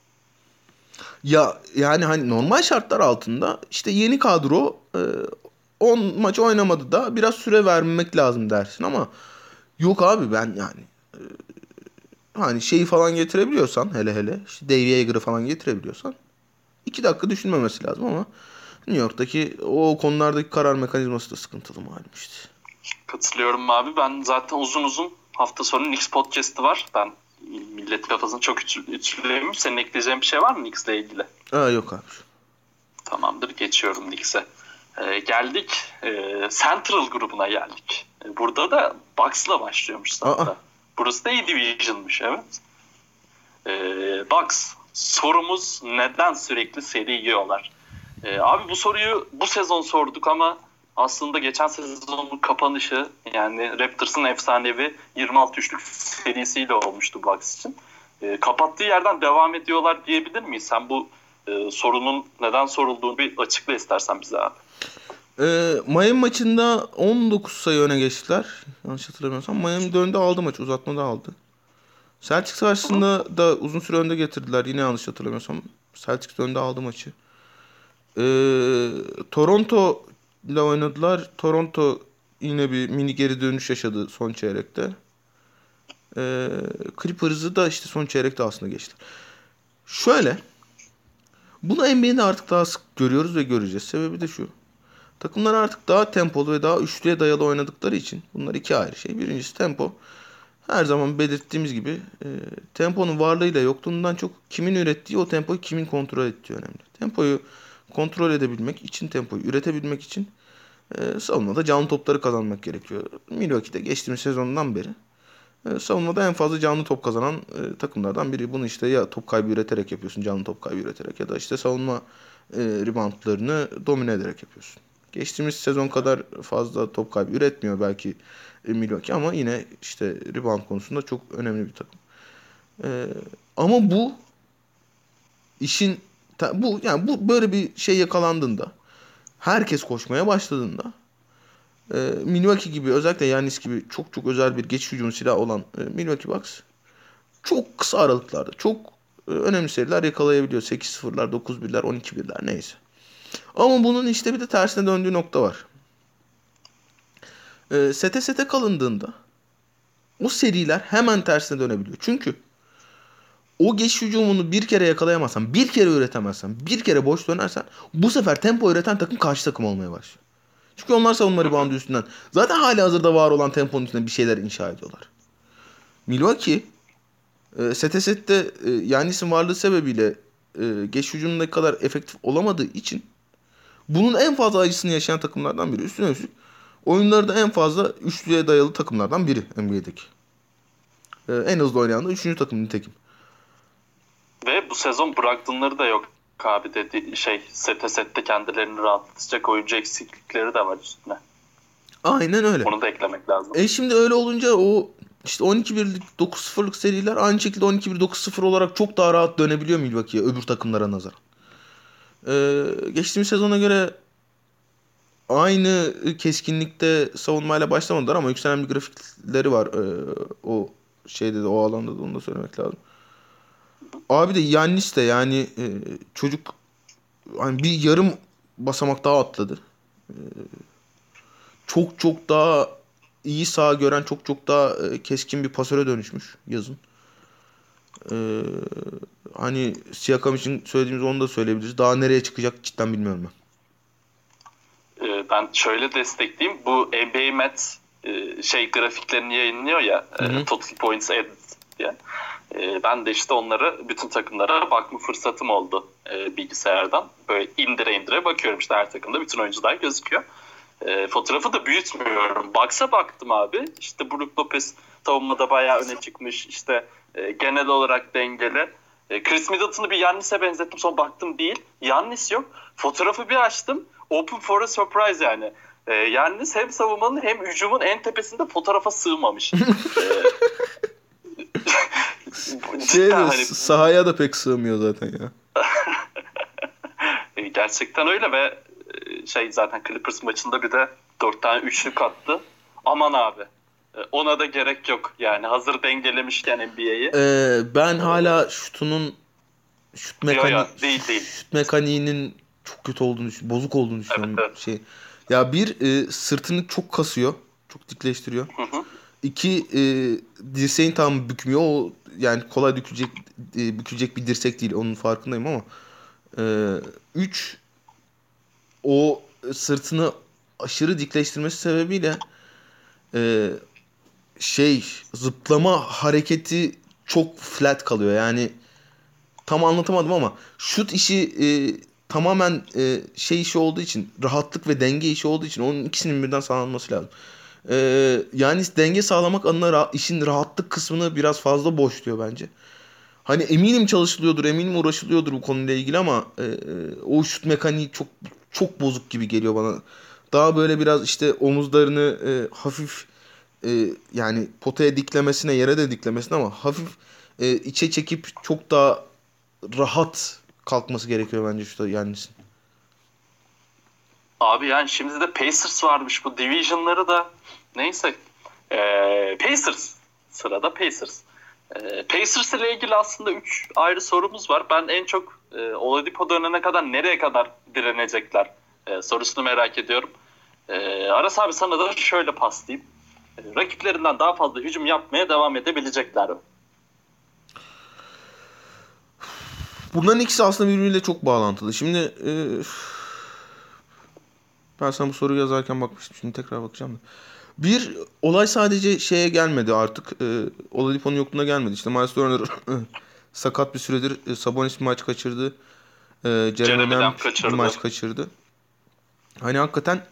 Ya yani hani normal şartlar altında işte yeni kadro 10 maç oynamadı da biraz süre vermek lazım dersin ama yok abi ben yani hani şeyi falan getirebiliyorsan hele işte Dave Yeager'ı falan getirebiliyorsan 2 dakika düşünmemesi lazım ama New York'taki o konulardaki karar mekanizması da sıkıntılı malum işte. Katılıyorum abi. Ben zaten uzun uzun hafta sonu Knicks podcast'ı var. Ben millet kafasını çok ütüleyeyim. Senin ekleyeceğin bir şey var mı Knicks'le ilgili? Yok abi. Tamamdır. Geçiyorum Knicks'e. Geldik. Central grubuna geldik. Burada da Bucks'la başlıyormuş Aa, hatta. Burası da A-Division'mış evet. Bucks. Sorumuz neden sürekli seri yiyorlar? Abi bu soruyu bu sezon sorduk ama aslında geçen sezonun kapanışı yani Raptors'ın efsanevi 26 üçlük serisiyle olmuştu Bucks için. Kapattığı yerden devam ediyorlar diyebilir miyiz? Sen bu sorunun neden sorulduğunu bir açıkla istersen bize abi. Miami maçında 19 sayı öne geçtiler. Yanlış hatırlamıyorsam. Miami döndü aldı maçı. Uzatmada aldı. Celtics Hı-hı. karşısında da uzun süre önde getirdiler. Yine yanlış hatırlamıyorsam. Celtics döndü aldı maçı. Toronto ile oynadılar. Toronto yine bir mini geri dönüş yaşadı son çeyrekte. Clippers'ı da işte son çeyrekte aslında geçti. Şöyle. Bunu NBA'de artık daha sık görüyoruz ve göreceğiz. Sebebi de şu. Takımlar artık daha tempolu ve daha üçlüye dayalı oynadıkları için bunlar iki ayrı şey. Birincisi tempo. Her zaman belirttiğimiz gibi temponun varlığıyla yokluğundan çok kimin ürettiği o tempoyu kimin kontrol ettiği önemli. Tempoyu kontrol edebilmek için, tempoyu üretebilmek için savunmada canlı topları kazanmak gerekiyor. Milwaukee'de geçtiğimiz sezondan beri savunmada en fazla canlı top kazanan takımlardan biri. Bunu işte ya top kaybı üreterek yapıyorsun, canlı top kaybı üreterek ya da işte savunma reboundlarını domine ederek yapıyorsun. Geçtiğimiz sezon kadar fazla top kaybı üretmiyor belki Milwaukee ama yine işte rebound konusunda çok önemli bir takım. E, Ama bu işin bu yani bu böyle bir şey yakalandığında herkes koşmaya başladığında Milwaukee gibi özellikle Giannis gibi çok çok özel bir geçiş hücum silahı olan Milwaukee Bucks çok kısa aralıklarda çok önemli seriler yakalayabiliyor. 8-0'lar, 9-1'ler, 12-1'ler neyse. Ama bunun işte bir de tersine döndüğü nokta var. Sete sete kalındığında o seriler hemen tersine dönebiliyor. Çünkü o geçiş hücumunu bir kere yakalayamazsan, bir kere üretemezsen, bir kere boş dönersen bu sefer tempo üreten takım karşı takım olmaya başlıyor. Çünkü onlar savunma reboundu üstünden zaten hali hazırda var olan temponun üstünden bir şeyler inşa ediyorlar. Milwaukee sete sette Yannis'in varlığı sebebiyle geçiş hücumunda kadar efektif olamadığı için bunun en fazla acısını yaşayan takımlardan biri. Üstüne üstlük oyunları da en fazla üçlüye dayalı takımlardan biri NBA'deki. En hızlı oynayan da 3. takım nitekim. Ve bu sezon Brogdon'ları da yok abi dedi sette kendilerini rahatlatacak oyuncu eksiklikleri de var üstüne. Aynen öyle. Onu da eklemek lazım. Şimdi öyle olunca o işte 12-1'lik 9-0'lık seriler aynı şekilde 12-1 9-0 olarak çok daha rahat dönebiliyor Milwaukee'ye öbür takımlara nazaran. Geçtiğimiz sezona göre aynı keskinlikte savunmayla başlamadılar ama yükselen bir grafikleri var. O şeyde de o alanda da onu da söylemek lazım. Abi de Yannis de yani çocuk hani bir yarım basamak daha atladı. Çok çok daha iyi sağ gören çok çok daha keskin bir pasöre dönüşmüş yazın. Ee, Hani Siakam için söylediğimiz onu da söyleyebiliriz. Daha nereye çıkacak cidden bilmiyorum ben. Ben şöyle destekleyeyim. Bu NBA Math grafiklerini yayınlıyor ya, Total Points Added diye. Ben de işte onları, bütün takımlara bakma fırsatım oldu bilgisayardan. Böyle indire bakıyorum, işte her takımda bütün oyuncular gözüküyor. Fotoğrafı da büyütmüyorum. Box'a baktım abi. İşte Brook Lopez savunmada bayağı öne çıkmış. İşte genel olarak dengeli. Chris Middleton'ı bir Giannis'e benzettim. Sonra baktım değil. Giannis yok. Fotoğrafı bir açtım. Open for a surprise yani. Giannis hem savunmanın hem hücumun en tepesinde, fotoğrafa sığmamış. Sahaya da pek sığmıyor zaten ya. Gerçekten öyle ve zaten Clippers maçında bir de 4 tane üçlük attı. Aman abi. Ona da gerek yok. Yani hazır dengelemişken NBA'yi. Ben hala şut mekaniğinin çok kötü olduğunu düşünüyorum. Bozuk olduğunu düşünüyorum. Evet. Ya sırtını çok kasıyor. Çok dikleştiriyor. Hı. 2 dirseğin tam bükmüyor. O yani kolay bükülecek bir dirsek değil. Onun farkındayım ama 3 o sırtını aşırı dikleştirmesi sebebiyle zıplama hareketi çok flat kalıyor. Yani tam anlatamadım ama şut işi tamamen işi olduğu için, rahatlık ve denge işi olduğu için onun ikisinin birden sağlanması lazım. Yani denge sağlamak adına işin rahatlık kısmını biraz fazla boşluyor bence. Hani eminim çalışılıyordur, eminim uğraşılıyordur bu konuyla ilgili ama o şut mekaniği çok çok bozuk gibi geliyor bana. Daha böyle biraz işte omuzlarını hafif yani potaya diklemesine, yere de diklemesine ama hafif içe çekip çok daha rahat kalkması gerekiyor bence şurada Giannis'in. Abi yani şimdi de Pacers varmış, bu division'ları da neyse. Pacers. Sırada Pacers. Pacers ile ilgili aslında 3 ayrı sorumuz var. Ben en çok Oladipo dönene kadar nereye kadar direnecekler sorusunu merak ediyorum. Aras abi, sana da şöyle paslayayım. Rakiplerinden daha fazla hücum yapmaya devam edebilecekler mi? Bunların ikisi aslında birbiriyle çok bağlantılı. Şimdi ben sana bu soruyu yazarken bakmıştım. Şimdi tekrar bakacağım da. Bir olay sadece gelmedi artık. Oladipo'nun yokluğuna gelmedi. İşte Miles Turner sakat bir süredir. Sabonis bir maç kaçırdı. Jeremy Lamb bir maç kaçırdı. Hani hakikaten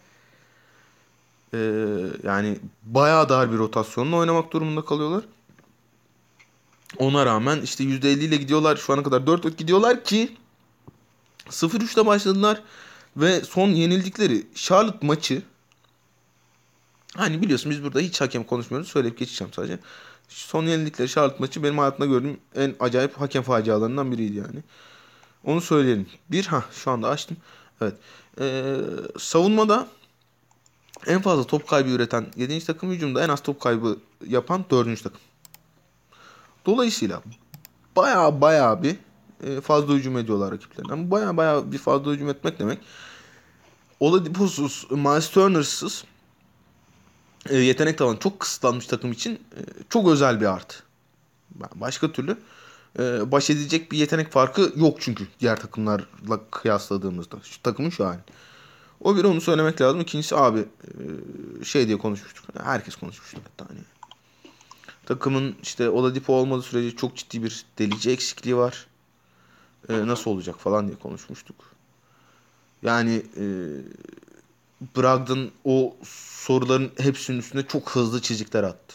yani bayağı dar bir rotasyonla oynamak durumunda kalıyorlar. Ona rağmen işte %50 ile gidiyorlar. Şu ana kadar 4-4 gidiyorlar ki 0-3'te başladılar. Ve son yenildikleri Charlotte maçı, hani biliyorsun biz burada hiç hakem konuşmuyoruz. Söyleyip geçeceğim sadece. Son yenildikleri Charlotte maçı benim hayatımda gördüğüm en acayip hakem facialarından biriydi yani. Onu söyleyelim. Şu anda açtım. Evet. Savunmada en fazla top kaybı üreten 7. takım, hücumda en az top kaybı yapan 4. takım. Dolayısıyla bayağı bir fazla hücum ediyorlar rakiplerinden. Bayağı bir fazla hücum etmek demek, Oladipo'suz, Miles Turner'sız yetenek tavanı çok kısıtlanmış takım için çok özel bir artı. Başka türlü baş edilecek bir yetenek farkı yok çünkü diğer takımlarla kıyasladığımızda. Şu takımın şu hali. Onu söylemek lazım. İkincisi abi diye konuşmuştuk. Herkes konuşmuştu hatta hani. Takımın işte Oladipo olmadığı sürece çok ciddi bir delici eksikliği var. Nasıl olacak falan diye konuşmuştuk. Yani Brogdon o soruların hepsinin üstünde çok hızlı çizikler attı.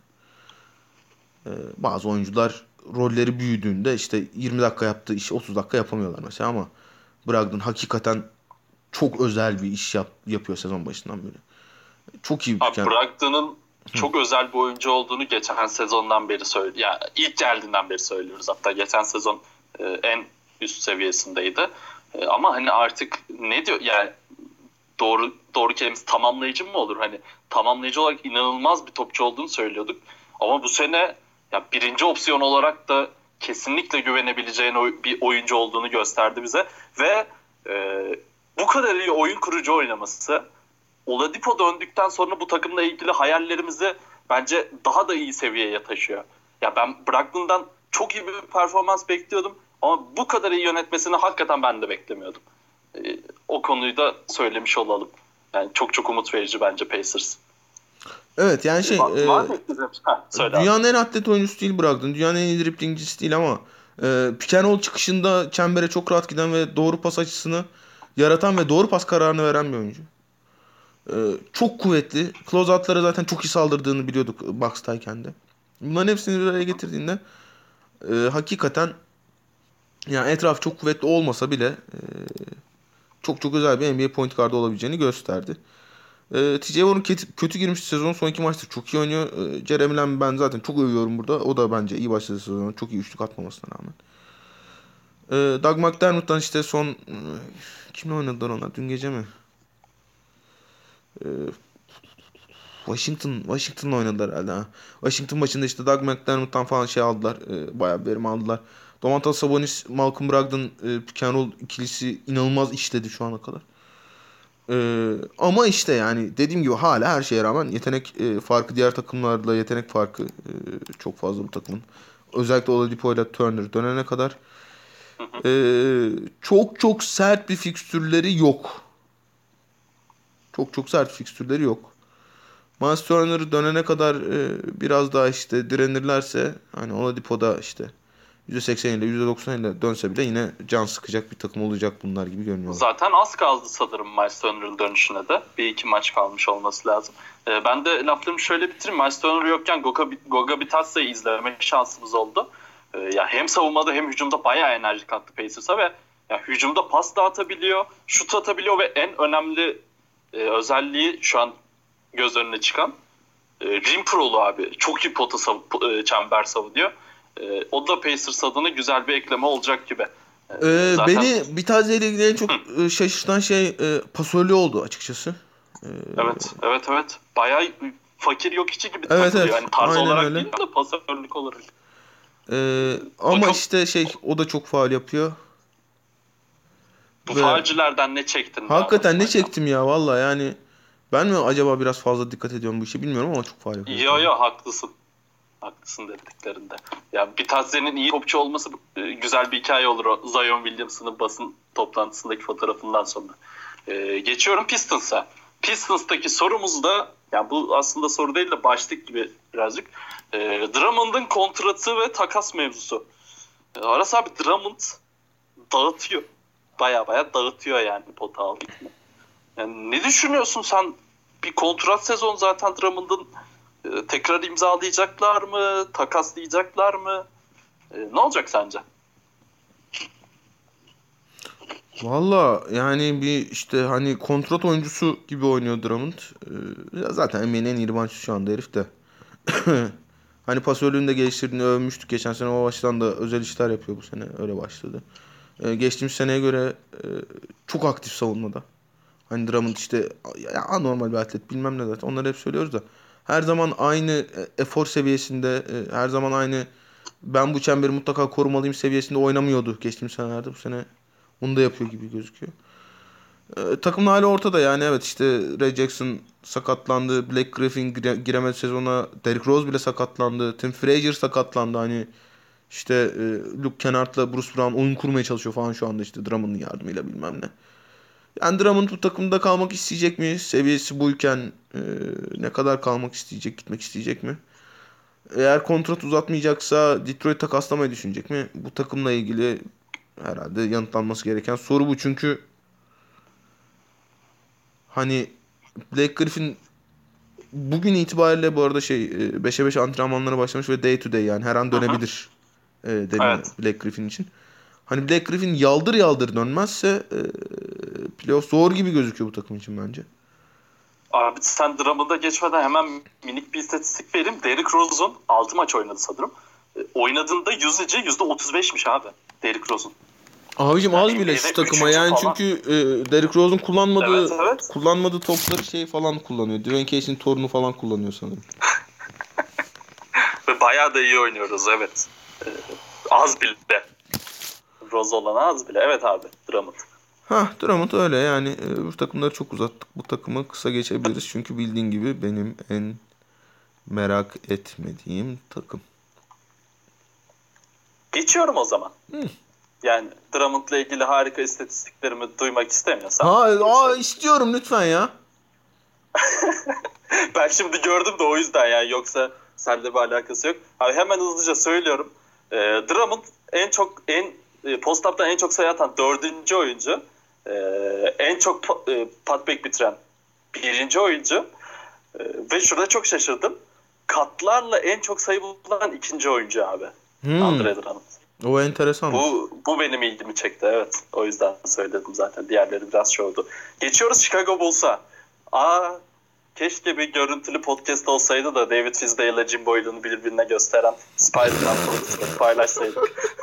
Bazı oyuncular rolleri büyüdüğünde işte 20 dakika yaptığı işi 30 dakika yapamıyorlar mesela ama Brogdon hakikaten çok özel bir iş yapıyor sezon başından beri. Çok iyi. Abi Brogdon'un çok özel bir oyuncu olduğunu geçen sezondan beri söylüyoruz. Yani ilk geldiğinden beri söylüyoruz. Hatta geçen sezon en üst seviyesindeydi. Ama hani artık ne diyor yani, doğru kelimesi tamamlayıcı mı olur? Hani tamamlayıcı olarak inanılmaz bir topçu olduğunu söylüyorduk. Ama bu sene ya birinci opsiyon olarak da kesinlikle güvenebileceğin bir oyuncu olduğunu gösterdi bize. Ve bu kadar iyi oyun kurucu oynaması, Oladipo döndükten sonra bu takımla ilgili hayallerimizi bence daha da iyi seviyeye taşıyor. Ya ben Brogdon'dan çok iyi bir performans bekliyordum ama bu kadar iyi yönetmesini hakikaten ben de beklemiyordum. O konuyu da söylemiş olalım. Yani çok çok umut verici bence Pacers. Evet yani Var mı ekleyeceğim? Söyle dünyanın abi. en atlet oyuncusu değil Brogdon. Dünyanın en iyi driblingcisi değil ama pick and roll çıkışında çembere çok rahat giden ve doğru pas açısını yaratan ve doğru pas kararını veren bir oyuncu. Çok kuvvetli. Closeout'lara zaten çok iyi saldırdığını biliyorduk box'tayken de. Bunların hepsini bir araya getirdiğinde hakikaten yani etraf çok kuvvetli olmasa bile çok çok özel bir NBA point guard'ı olabileceğini gösterdi. TJ Warren kötü girmiş sezon. Son 2 maçta çok iyi oynuyor. Jeremy Lamb ben zaten çok övüyorum burada. O da bence iyi başladı sezona. Çok iyi üçlük atmamasına rağmen. Doug McDermott'tan işte son kimle oynadılar onlar? Dün gece mi? Ee, Washington'la oynadılar herhalde. Ha. Washington maçında işte Doug McDermott'tan falan şey aldılar. Bayağı bir verim aldılar. Domantas Sabonis, Malcolm Brogdon pick and roll ikilisi inanılmaz işledi şu ana kadar. Ama işte yani dediğim gibi hala her şeye rağmen yetenek farkı diğer takımlarla yetenek farkı çok fazla bu takımın. Özellikle Oladipo ile Turner dönene kadar çok çok sert bir fikstürleri yok. Çok çok sert fikstürleri yok. Miles Turner dönene kadar biraz daha işte direnirlerse hani Oladipo'da işte %80 ile %90 ile dönse bile yine can sıkacak bir takım olacak bunlar gibi görünüyor. Zaten az kaldı sanırım Miles Turner'ın dönüşüne de. Bir iki maç kalmış olması lazım. Ben de laflarımı şöyle bitireyim. Miles Turner yokken Goga Bitadze'yi izleme şansımız oldu. Ya hem savunmada hem hücumda bayağı enerji kattı Pacers'a ve ya hücumda pas dağıtabiliyor, şut atabiliyor ve en önemli özelliği şu an göz önüne çıkan rim prolu abi. Çok iyi çember savunuyor. O da Pacers adına güzel bir ekleme olacak gibi. Zaten... Beni Bitadze ile ilgili en çok şaşırtan şey pasörlüğü oldu açıkçası. Evet. Bayağı fakir yok içi gibi evet, takılıyor. Evet. Yani tarz Aynen olarak öyle. değil de pasörlük olarak. Ama işte o da çok faul yapıyor. Bu faulcilerden ne çektin? Hakikaten ne çektim ya valla yani. Ben mi acaba biraz fazla dikkat ediyorum bu işe bilmiyorum ama çok faul yapıyor. Yo haklısın. Haklısın dediklerinde. Ya Bitadze'nin iyi topçu olması güzel bir hikaye olur o Zion Williamson'ın basın toplantısındaki fotoğrafından sonra. Geçiyorum Pistons'a. Pistons'taki sorumuz da yani bu aslında soru değil de başlık gibi birazcık. Drummond'un kontratı ve takas mevzusu. Aras abi Drummond dağıtıyor. Baya dağıtıyor yani pota aldıkını. Yani ne düşünüyorsun sen? Bir kontrat sezon zaten Drummond'un tekrar imzalayacaklar mı? Takaslayacaklar mı? Ne olacak sence? Valla yani bir işte hani kontrat oyuncusu gibi oynuyor Drummond. Zaten NBA'nin en iyi ribancısı şu anda herif de. Hani pasörlüğünü de geliştirdiğini övmüştük. Geçen sene o açıdan da özel işler yapıyor bu sene. Öyle başladı. Geçtiğimiz seneye göre çok aktif savunmada. Hani Drummond işte ya, anormal bir atlet bilmem ne zaten. Onları hep söylüyoruz da. Her zaman aynı efor seviyesinde, her zaman aynı ben bu çemberi mutlaka korumalıyım seviyesinde oynamıyordu geçtiğimiz senelerde. Bu sene onu da yapıyor gibi gözüküyor. Takımın hali ortada yani evet işte Ray Jackson sakatlandı. Blake Griffin giremedi sezona. Derrick Rose bile sakatlandı. Tim Frazier sakatlandı. Hani işte Luke Kennard'la Bruce Brown oyun kurmaya çalışıyor falan şu anda işte Drummond'un yardımıyla bilmem ne. Yani Drummond bu takımda kalmak isteyecek mi? Seviyesi buyken ne kadar kalmak isteyecek, gitmek isteyecek mi? Eğer kontrat uzatmayacaksa Detroit takaslamayı düşünecek mi? Bu takımla ilgili herhalde yanıtlanması gereken soru bu. Çünkü hani Blake Griffin bugün itibariyle bu arada 5'e 5 antrenmanlara başlamış ve day to day yani her an dönebilir deniyor Evet. Blake Griffin için. Hani Blake Griffin yaldır yaldır dönmezse playoff zor gibi gözüküyor bu takım için bence. Abi sen Drummond'a geçmeden hemen minik bir istatistik vereyim. Derrick Rose'un 6 maç oynadı sanırım. Oynadığında yüzdeci %35'miş abi Derrick Rose'un. Abicim Yani az bile NBA'de şu takıma üçüncü yani falan. çünkü Derrick Rose'un Evet. kullanmadığı topları falan kullanıyor. Dwayne Casey'nin torunu falan kullanıyor sanırım. Ve bayağı da iyi oynuyoruz evet. Az bile. Rose olana az bile. Evet abi Drummond. Drummond öyle yani bu takımları çok uzattık. Bu takımı kısa geçebiliriz. Çünkü bildiğin gibi benim en merak etmediğim takım. Geçiyorum o zaman. Yani Drummond'la ilgili harika istatistiklerimi duymak istemiyorsan. İstiyorum lütfen ya. Ben şimdi gördüm de o yüzden yani, yoksa seninle bir alakası yok. Abi hemen hızlıca söylüyorum. Drummond post-up'tan en çok sayı atan 4. oyuncu. En çok putback bitiren 1. oyuncu. Ve şurada çok şaşırdım. Katlarla en çok sayı bulan 2. oyuncu abi. Andre Drummond. O enteresan. Bu benim ilgimi çekti, evet. O yüzden söyledim zaten. Diğerleri biraz şovdu. Geçiyoruz Chicago Bulls'a. Keşke bir görüntülü podcast olsaydı da David Fizdale ile Jim Boylan'ı birbirine gösteren Spider-Man konusunu paylaşsaydık.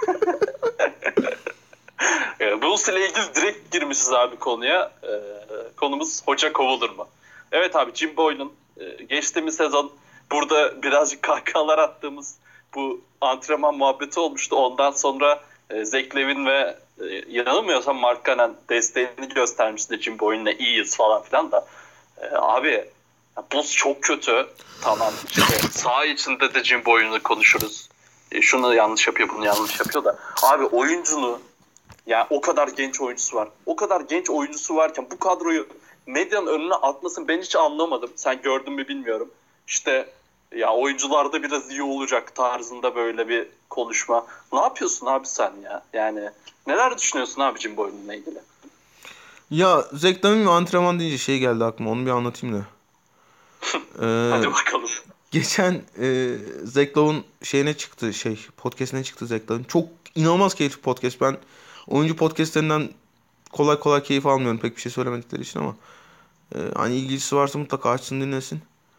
Bulls ile ilgili direkt girmişiz abi konuya. Konumuz hoca kovulur mu? Evet abi, Jim Boylan geçtiğimiz sezon burada birazcık kahkahalar attığımız bu antrenman muhabbeti olmuştu. Ondan sonra Zach Lavin ve yanılmıyorsam Mark Cannon desteğini göstermişti Jim Boylan'la iyiyiz falan filan da. Abi Bulls çok kötü. Tamam işte saha içinde de Jim Boylan'ı konuşuruz. Şunu yanlış yapıyor, bunu yanlış yapıyor da. Abi oyuncunu, yani o kadar genç oyuncusu var. O kadar genç oyuncusu varken bu kadroyu medyanın önüne atmasın ben hiç anlamadım. Sen gördün mü bilmiyorum. İşte ya oyuncularda biraz iyi olacak tarzında böyle bir konuşma. Ne yapıyorsun abi sen ya? Yani neler düşünüyorsun abi Jim Boylan'la ilgili? Ya Zach Lavin ve antrenman deyince şey geldi aklıma. Onu bir anlatayım da. Hadi bakalım. Geçen Zach Lavin podcastine çıktı Zach Lavin. Çok inanılmaz keyifli podcast. Ben oyuncu podcastlerinden kolay kolay keyif almıyorum. Pek bir şey söylemedikleri için ama. Hani ilgisi varsa mutlaka açsın dinlesin.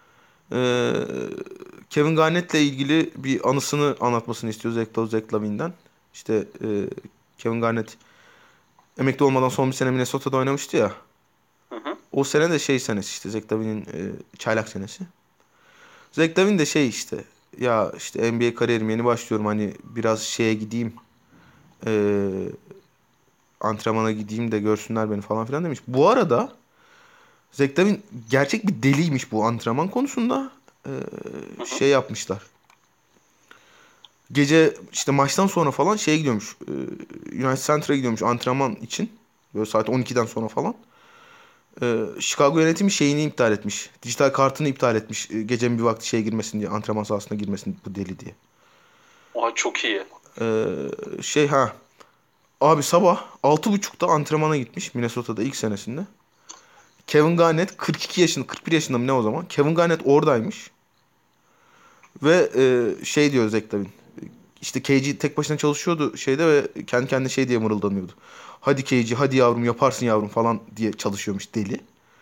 Kevin Garnett'le ilgili bir anısını anlatmasını istiyor Zach Lavin'den. İşte Kevin Garnett emekli olmadan son bir sene Minnesota'da oynamıştı ya. Hı. O sene de senesi işte Zach Lavin'in çaylak senesi. Zach Lavin de ya işte NBA kariyerim yeni başlıyorum, hani biraz şeye gideyim, antrenmana gideyim de görsünler beni falan filan demiş. Bu arada Zach Lavin gerçek bir deliymiş bu antrenman konusunda. Yapmışlar. Gece işte maçtan sonra falan gidiyormuş. United Center'a gidiyormuş antrenman için. Böyle saat 12'den sonra falan. Chicago yönetimi iptal etmiş. Dijital kartını iptal etmiş. Gecenin bir vakti girmesin diye. Antrenman sahasına girmesin bu deli diye. Çok iyi. Abi sabah 6.30'da antrenmana gitmiş Minnesota'da ilk senesinde. Kevin Garnett 41 yaşında mı ne o zaman? Kevin Garnett oradaymış. Ve diyor Zach Lavin. İşte KG tek başına çalışıyordu ve kendi kendine diye mırıldanıyordu. Hadi KG, hadi yavrum, yaparsın yavrum falan diye çalışıyormuş deli.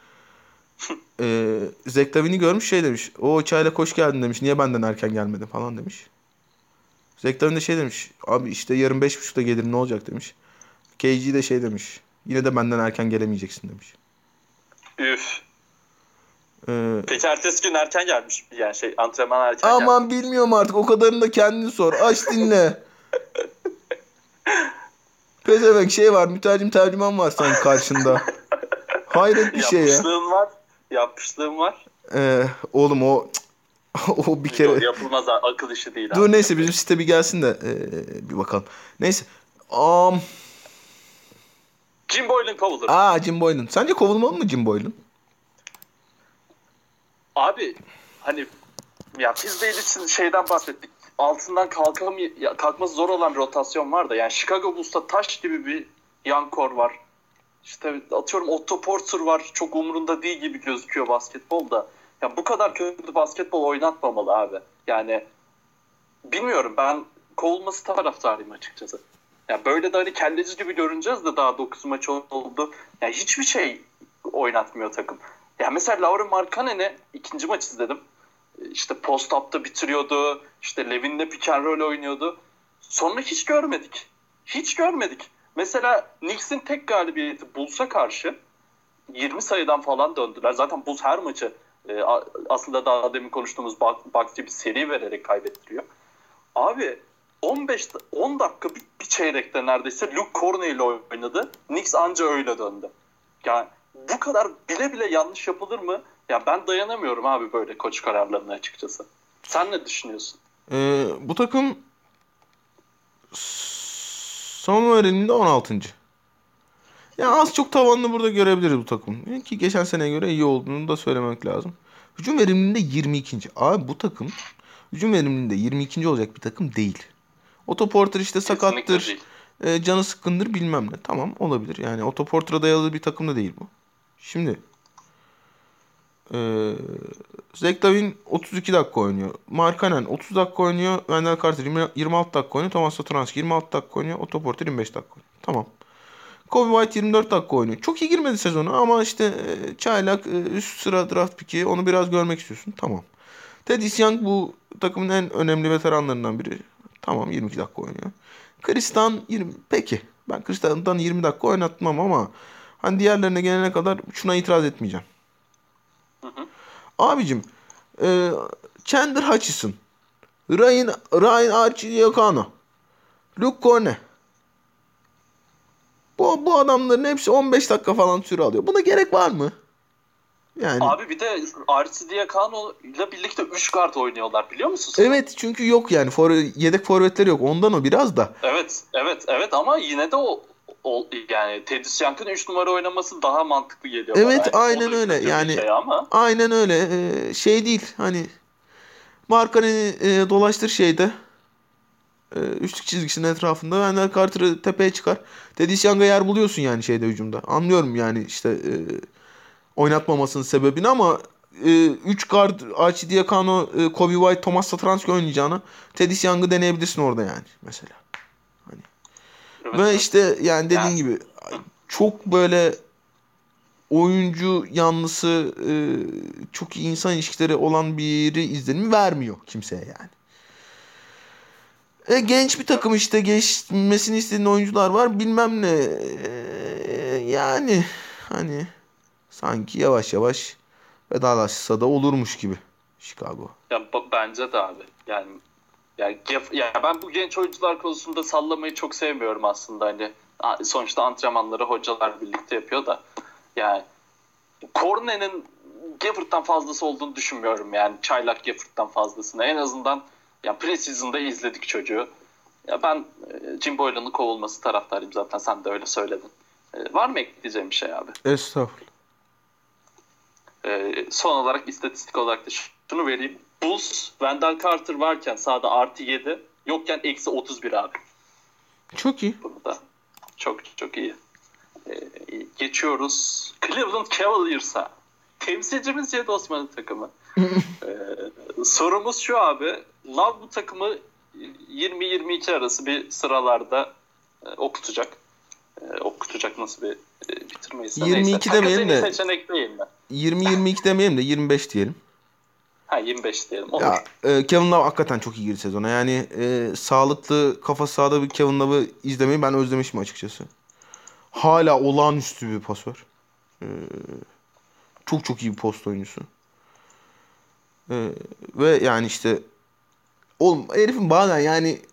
Zach Lavin'i görmüş demiş. O çayla hoş geldin demiş. Niye benden erken gelmedin falan demiş. Zach Lavin de demiş. Abi işte yarın 5.30'da gelirim ne olacak demiş. KG de demiş. Yine de benden erken gelemeyeceksin demiş. Üf. Peki ertesi gün erken gelmiş. Yani antrenman erken gelmiş. Aman bilmiyorum artık, o kadarını da kendin sor. Aç dinle. Pezevenk var, mütercim tercüman var sanki karşında. Hayret bir şey ya. Yapmışlığım var. Oğlum o bir kere. Yok, yapılmaz, akıl işi değil. Dur neyse bizim site bir gelsin de bir bakalım. Neyse. Jim Boylan kovulur. Jim Boylan. Sence kovulmalı mı Jim Boylan? Abi hani ya Fizdale için bahsettik. Altından kalkması zor olan bir rotasyon var da, yani Chicago Bulls'ta taş gibi bir yan kor var. İşte atıyorum Otto Porter var. Çok umurunda değil gibi gözüküyor basketbolda. Ya bu kadar kötü basketbol oynatmamalı abi. Yani bilmiyorum, ben kovulması taraftarıyım açıkçası. Ya böyle de hani kelleci gibi görüneceğiz de daha 9 maç oldu. Ya hiçbir şey oynatmıyor takım. Ya mesela Lauri Markkanen'e ikinci maç izledim. İşte post-up'ta bitiriyordu. İşte Levin'le pick and roll oynuyordu. Sonra hiç görmedik. Hiç görmedik. Mesela Knicks'in tek galibiyeti Bulls'a karşı 20 sayıdan falan döndüler. Zaten Bulls her maçı aslında daha demin konuştuğumuz Bucks gibi seri vererek kaybettiriyor. Abi 10 dakika bir çeyrekte neredeyse Luke Cornell ile oynadı. Knicks anca öyle döndü. Yani bu kadar bile bile yanlış yapılır mı? Ya ben dayanamıyorum abi böyle koç kararlarına açıkçası. Sen ne düşünüyorsun? Bu takım son öğrenimde 16. Yani az çok tavanını burada görebiliriz bu takım. Ki geçen seneye göre iyi olduğunu da söylemek lazım. Hücum verimliliğinde 22. Abi bu takım hücum verimliliğinde 22. olacak bir takım değil. Otto Porter işte Kesinlikle sakattır, değil. canı sıkkındır bilmem ne. Tamam olabilir. Yani Otto Porter'a dayalı bir takım da değil bu. Şimdi Ee, Zach Lavine 32 dakika oynuyor. Markkanen 30 dakika oynuyor. Wendell Carter 26 dakika oynuyor. Thomas Satoranski 26 dakika oynuyor. Otto Porter 25 dakika oynuyor. Tamam. Kobe White 24 dakika oynuyor. Çok iyi girmedi sezonu ama işte çaylak üst sıra draft pick'i, onu biraz görmek istiyorsun. Tamam. Thaddeus Young bu takımın en önemli veteranlarından biri. Tamam 22 dakika oynuyor. Chris Dunn 20. Peki. Ben Chris Dunn'dan 20 dakika oynatmam ama hani diğerlerine gelene kadar şuna itiraz etmeyeceğim. Hı hı. Abicim e, Chandler Hutchison, Ryan Arcidiacono, Luke Corne. Bu adamların hepsi 15 dakika falan süre alıyor. Buna gerek var mı? Yani Abi bir de Arcidiacono ile birlikte 3 kart oynuyorlar biliyor musun sen? evet, çünkü yok yani yedek forvetleri yok. Ondan o biraz da. Evet ama yine de yani Thaddeus Young'ın 3 numara oynaması daha mantıklı geliyor bana. Evet Yani o aynen da öyle. kötü bir Yani şey ama. aynen öyle. Şey değil hani Markkanen'i dolaştır şeyde. Üçlük çizgisinin etrafında. Wendell Carter'ı tepeye çıkar. Thaddeus Young'a yer buluyorsun yani şeyde, hücumda. Anlıyorum yani işte oynatmamasının sebebini ama 3 guard Arcidiacono, Kobe White, Thomas Satoranski oynayacağına Thaddeus Young'ı deneyebilirsin orada yani mesela. Hani. Ve Evet. işte yani Yani dediğin gibi çok böyle oyuncu yanlısı, çok iyi insan ilişkileri olan biri izlenimi vermiyor kimseye yani. Genç bir takım işte, geçmesini istediğin oyuncular var bilmem ne. Yani hani sanki yavaş yavaş vedalaşsa da olurmuş gibi Chicago. ya bence de abi. Ya ben bu genç oyuncular konusunda sallamayı çok sevmiyorum aslında, hani sonuçta antrenmanları hocalar birlikte yapıyor da yani Cornet'in Gafford'dan fazlası olduğunu düşünmüyorum, yani çaylak Gafford'dan fazlasını en azından ya preseason'da izledik çocuğu. Ya ben Jim Boylan'ın kovulması taraftarıyım, zaten sen de öyle söyledin. Var mı ekleyeceğim bir şey abi? Estağfurullah. Son olarak istatistik olarak da şunu vereyim. Bulls Wendell Carter varken sahada +7, yokken -31 abi. Çok iyi. Burada. Çok çok iyi. Geçiyoruz Cleveland Cavaliers'a. Temsilcimiz Cedi Osman'ın takımı. Sorumuz şu abi. Love bu takımı 20-22 arası bir sıralarda okutacak. Okutacak nasıl bir bitirmeyse. Neyse. 22 Takas en demeyelim iyi de seçenek değil mi? 20-22 demeyelim de 25 diyelim. Ha, 25 diyelim. Ya Olur. Kevin Love hakikaten çok iyi girdi sezona. Yani sağlıklı kafa sahada bir Kevin Love'ı izlemeyi ben özlemişim açıkçası. Hala olağanüstü bir pasör. E, Çok çok iyi bir post oyuncusu. Ve yani işte oğlum herifin bazen yani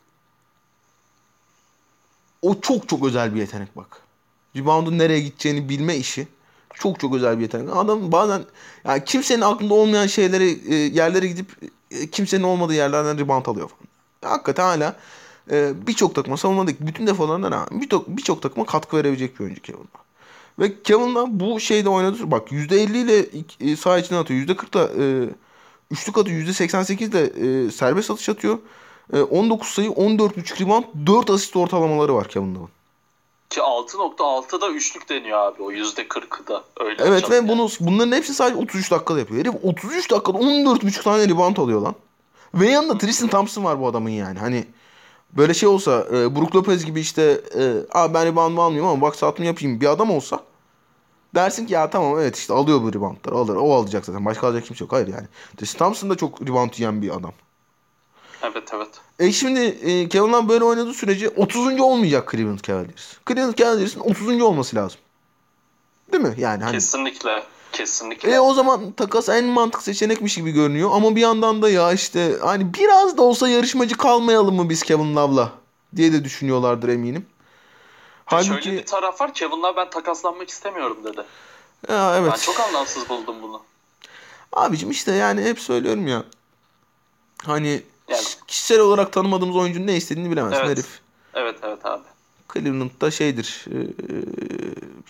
o çok çok özel bir yetenek bak. Rebound'un nereye gideceğini bilme işi çok çok özel bir yetenek. Adam bazen yani kimsenin aklında olmayan şeyleri, yerlere gidip kimsenin olmadığı yerlerden rebound alıyor falan. Hakikaten hala birçok takıma, savunmadaki bütün defolarına rağmen birçok takıma katkı verebilecek bir oyuncu Kevin Love. Ve Kevin Love bu şeyde oynadı. Bak %50 ile saha içine atıyor. %40 da üçlük atıyor. %88 de serbest atış atıyor. 19 sayı, 14,5 rebound, 4 asist ortalamaları var Kevin Love'ın. Ki 6.6'da üçlük deniyor abi, o %40'ı da öyle Evet açalım ve yani. bunların hepsi sadece 33 dakikada yapıyor. Herif 33 dakikada 14,5 tane rebound alıyor lan. Ve yanında Tristan Thompson var bu adamın yani. Hani böyle şey olsa, Brook Lopez gibi işte abi ben rebound almayayım ama box out'umu yapayım bir adam olsa, dersin ki ya tamam evet işte alıyor bu reboundları, alır, o alacak zaten, başka alacak kimse yok. Hayır yani. Tristan Thompson da çok rebound yiyen bir adam. Evet. Şimdi Kevin Love böyle oynadığı sürece 30. olmayacak Cleveland Cavaliers. Cleveland Cavaliers'ın 30. olması lazım. Değil mi? Yani hani. Kesinlikle. O zaman takas en mantıklı seçenekmiş gibi görünüyor. Ama bir yandan da ya işte hani biraz da olsa yarışmacı kalmayalım mı biz Kevin Love'la diye de düşünüyorlardır eminim. Ve şöyle Halbuki bir taraf var. Kevin Love ben takaslanmak istemiyorum dedi. ya Ben evet. çok anlamsız buldum bunu. Abicim işte yani hep söylüyorum ya. Hani Yani kişisel olarak tanımadığımız oyuncunun ne istediğini bilemezsin evet. herif. Evet abi. Cleveland'da şeydir.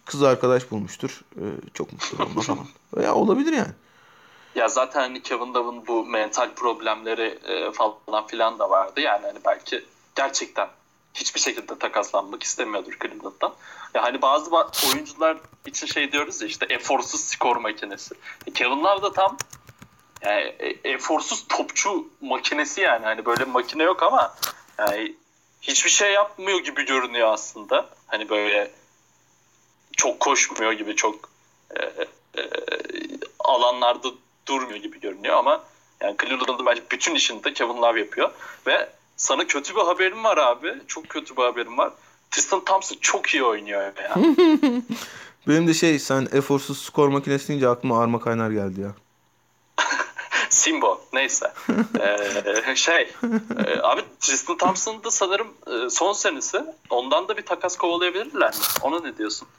kız arkadaş bulmuştur. Çok mutlu onunla falan. Ya olabilir yani. Ya zaten hani Kevin Love'ın bu mental problemleri falan filan da vardı. Yani hani belki gerçekten hiçbir şekilde takaslanmak istemiyordur Cleveland'dan. Ya hani bazı oyuncular için şey diyoruz ya, işte eforsuz skor makinesi. Kevin Love da tam yani eforsuz topçu makinesi yani. Hani böyle bir makine yok ama yani hiçbir şey yapmıyor gibi görünüyor aslında. Hani böyle çok koşmuyor gibi, çok e, e, alanlarda durmuyor gibi görünüyor ama yani Cleveland'ın bence bütün işini de Kevin Love yapıyor. Ve sana kötü bir haberim var abi. Çok kötü bir haberim var. Tristan Thompson çok iyi oynuyor ya. Benim de sen eforsuz skor makinesi deyince aklıma Arma Kaynar geldi ya. Simbo neyse. Abi Tristan Thompson'ın da sanırım son senesi. Ondan da bir takas kovalayabilirler mi? Ona ne diyorsun?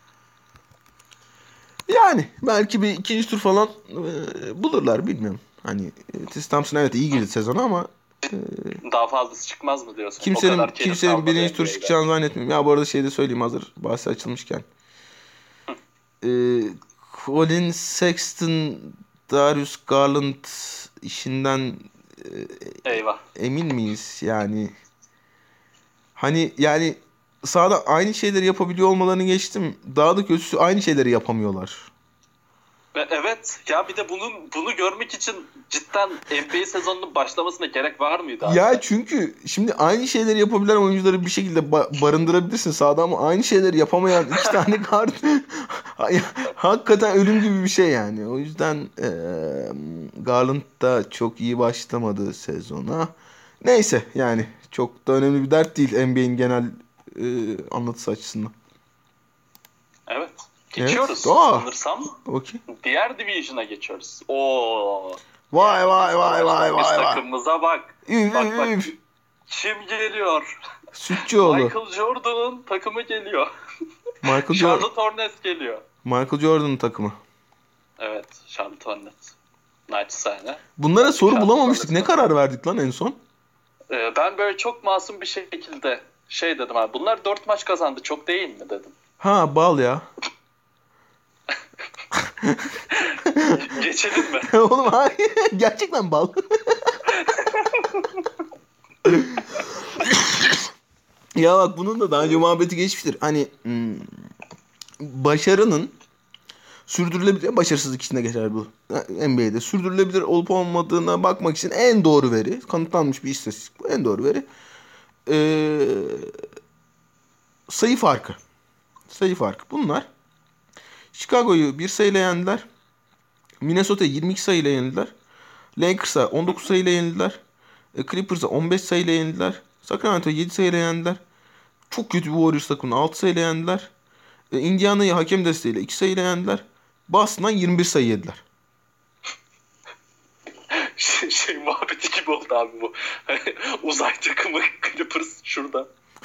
Yani belki bir ikinci tur falan bulurlar, bilmiyorum. Hani Tristan Thompson evet iyi girdi sezona ama Daha fazlası çıkmaz mı diyorsun? O kadar keyif kimsenin kalmadı birinci tur NBA'de. çıkacağını zannetmiyorum. Ya bu arada şey de söyleyeyim hazır bahsi açılmışken. E, Colin Sexton, Darius Garland işinden Eyvah. emin miyiz? Yani hani yani sahada aynı şeyleri yapabiliyor olmalarını geçtim. Daha da kötüsü aynı şeyleri yapamıyorlar. Evet ya, bir de bunu görmek için cidden NBA sezonunun başlamasına gerek var mıydı abi? Ya çünkü şimdi aynı şeyleri yapabilen oyuncuları bir şekilde barındırabilirsin sahada ama aynı şeyleri yapamayan iki tane kart hakikaten ölüm gibi bir şey yani. O yüzden Garland da çok iyi başlamadı sezona. Neyse yani çok da önemli bir dert değil NBA'in genel anlatısı açısından. Evet. Evet. Geçiyoruz Aa, sanırsam. okey. Diğer division'a geçiyoruz. Oo. Vay Yani vay biz vay vay başlangıç vay vay. takımımıza bak. Üf Bak üf bak. üf. Kim geliyor? Sütçüoğlu. Michael Jordan'ın takımı geliyor. Michael, jo Charlotte Hornets geliyor. Michael Jordan'ın takımı. Evet. Charlotte Hornets. Naçizane. Bunlara Artık soru Charlotte bulamamıştık. Ne Hornets'ın. karar verdik lan en son? Ben böyle çok masum bir şekilde şey dedim abi. Bunlar 4 maç kazandı. Çok değil mi dedim. Ha bal ya. Geçelim mi? Oğlum hayır. Gerçekten bal. Ya bak bunun da daha önce muhabbeti geçmiştir. Hani başarının sürdürülebilir, başarısızlık içinde geçer bu. NBA'de sürdürülebilir olup olmadığına bakmak için en doğru veri, kanıtlanmış bir istatistik bu. En doğru veri sayı farkı. Sayı farkı. Bunlar Chicago'yu 1 sayıyla yendiler. Minnesota'yı 22 sayıyla yendiler. Lakers'a 19 sayıyla yendiler. Clippers'a 15 sayıyla yendiler. Sacramento'yu 7 sayıyla yendiler. Çok kötü bir Warriors takımını 6 sayıyla yendiler. Indiana'yı hakem desteğiyle 2 sayıyla yendiler. Boston'dan 21 sayı yediler. Muhabbeti gibi oldu abi bu. Uzay takımı Clippers şurada.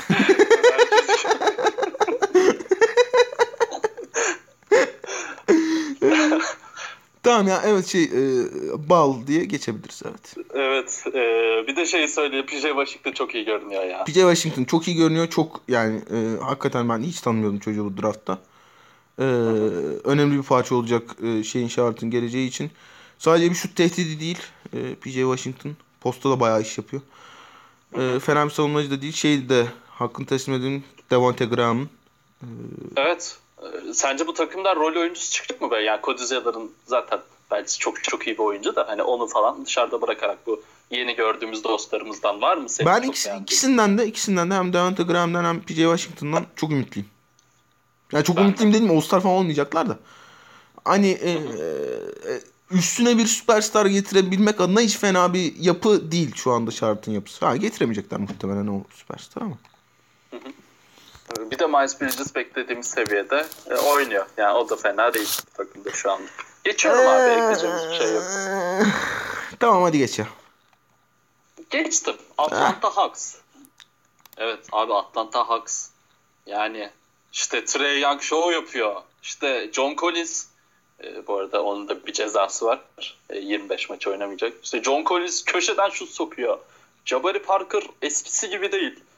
Tamam ya evet bal diye geçebiliriz evet. Evet. Bir de şey söyleyeyim. PJ Washington çok iyi görünüyor ya. PJ Washington çok iyi görünüyor. Çok yani hakikaten ben hiç tanımıyordum çocuğu bu draftta. Önemli bir parça olacak Charlotte'ın geleceği için. Sadece bir şut tehdidi değil. PJ Washington posta da bayağı iş yapıyor. Fena bir savunmacı da değil. De hakkını teslim edin Devonte Graham'ın. Evet. Sence bu takımdan rol oyuncusu çıkacak mı be? Yani Cody Zeller'ın zaten belki çok çok iyi bir oyuncu da hani onu falan dışarıda bırakarak bu yeni gördüğümüz dostlarımızdan var mı? Ben ikisinden de hem Devonte Graham'dan hem PJ Washington'dan çok ümitliyim. Yani çok ümitliyim dedim, All-Star falan olmayacaklar da. Hani üstüne bir süperstar getirebilmek adına hiç fena bir yapı değil şu anda Charlotte'ın yapısı. Ha getiremeyecekler muhtemelen o süperstar ama. Bir de Miles Bridges beklediğimiz seviyede oynuyor. Yani o da fena değil takımda şu anda. Geçiyorum abi, ekleyeceğimiz bir şey yok. Tamam hadi geç ya. Geçtim. Atlanta Hawks. Evet abi, Atlanta Hawks. Yani işte Trae Young show yapıyor. İşte John Collins, bu arada onun da bir cezası var. 25 maç oynamayacak. İşte John Collins köşeden şut sokuyor. Jabari Parker eskisi gibi değil.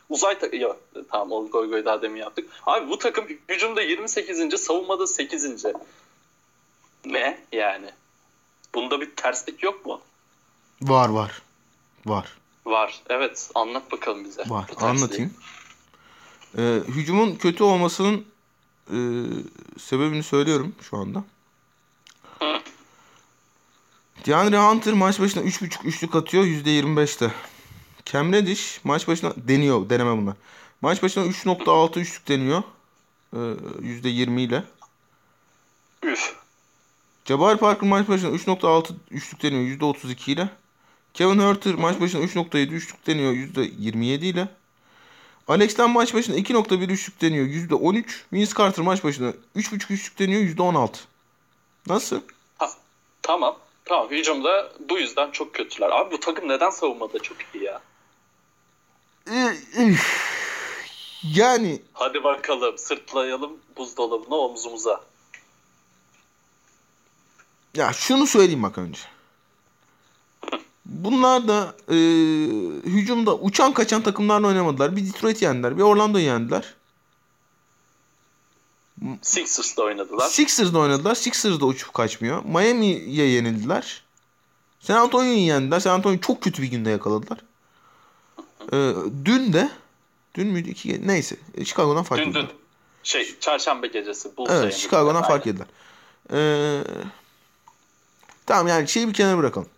Yok, tamam, o goy daha demin yaptık. Abi bu takım hücumda 28. savunmada 8. Ne yani? Bunda bir terslik yok mu? Var. Var. Evet. Anlat bakalım bize. Var. Anlatayım. Hücumun kötü olmasının sebebini söylüyorum şu anda. Hı. DeAndre Hunter maç başına 3.5 üçlük atıyor %25'te. Cam Reddish maç başına deneme bunlar. Maç başına 3.6 üçlük deniyor. %20 ile. Üf. Jabari Parker maç başına 3.6 üçlük deniyor %32 ile. Kevin Huerter maç başına 3.7 üçlük deniyor %27 ile. Alex Len maç başına 2.1 üçlük deniyor %13. Vince Carter maç başına 3.5 üçlük deniyor %16. Nasıl? Tamam. Tamam. Hücumda bu yüzden çok kötüler. Abi bu takım neden savunmada çok iyi ya? Yani hadi bakalım, sırtlayalım buzdolabını omzumuza. Ya şunu söyleyeyim bak önce. Bunlar da hücumda uçan kaçan takımlarla oynamadılar. Bir Detroit yendiler, bir Orlando yendiler. Sixers'da oynadılar. Sixers'da oynadılar. Sixers da uçup kaçmıyor. Miami'ye yenildiler. San Antonio'yu yendiler. San Antonio'yu çok kötü bir günde yakaladılar. Dün müydü? Neyse. Chicago'dan fark yediler. Çarşamba gecesi. Evet, Chicago'dan fark yediler. Tamam, yani şeyi bir kenara bırakalım.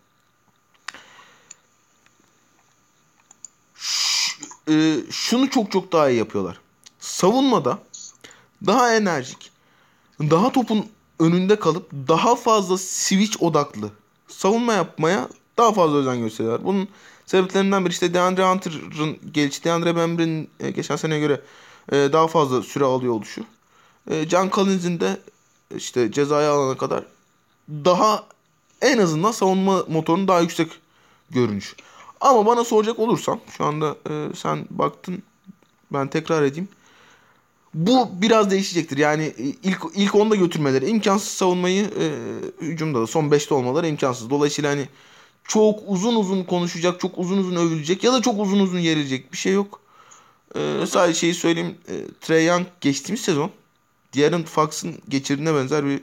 Şunu çok daha iyi yapıyorlar. Savunmada daha enerjik, daha topun önünde kalıp daha fazla switch odaklı savunma yapmaya daha fazla özen gösteriyorlar. Bunun sebeplerinden biri işte DeAndre Hunter'ın gelişi, DeAndre Bembry'nin geçen seneye göre daha fazla süre alıyor oluşu. John Collins'in de işte cezayı alana kadar daha, en azından savunma motorunun daha yüksek görünüş. Ama bana soracak olursan, şu anda sen baktın, ben tekrar edeyim. Bu biraz değişecektir. Yani ilk 10'da götürmeleri imkansız, savunmayı hücumda da son 5'te olmaları imkansız. Dolayısıyla hani çok uzun konuşacak, çok uzun övülecek ya da çok uzun yerilecek bir şey yok. Sadece şeyi söyleyeyim. Trae Young geçtiğimiz sezon De'Aaron Fox'ın geçirdiğine benzer bir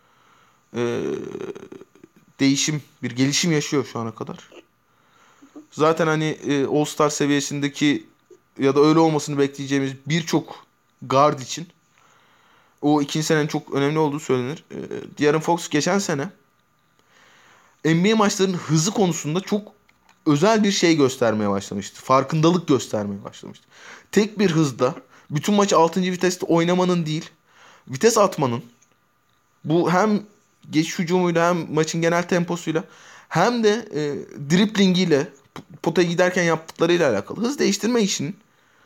değişim, bir gelişim yaşıyor şu ana kadar. Zaten hani All-Star seviyesindeki ya da öyle olmasını bekleyeceğimiz birçok guard için o ikinci senenin çok önemli olduğu söylenir. De'Aaron Fox geçen sene NBA maçlarının hızı konusunda çok özel bir şey göstermeye başlamıştı. Farkındalık göstermeye başlamıştı. Tek bir hızda bütün maçı 6. viteste oynamanın değil, vites atmanın, bu hem geçiş hücumuyla hem maçın genel temposuyla hem de driblingiyle, potaya giderken yaptıklarıyla alakalı hız değiştirme işinin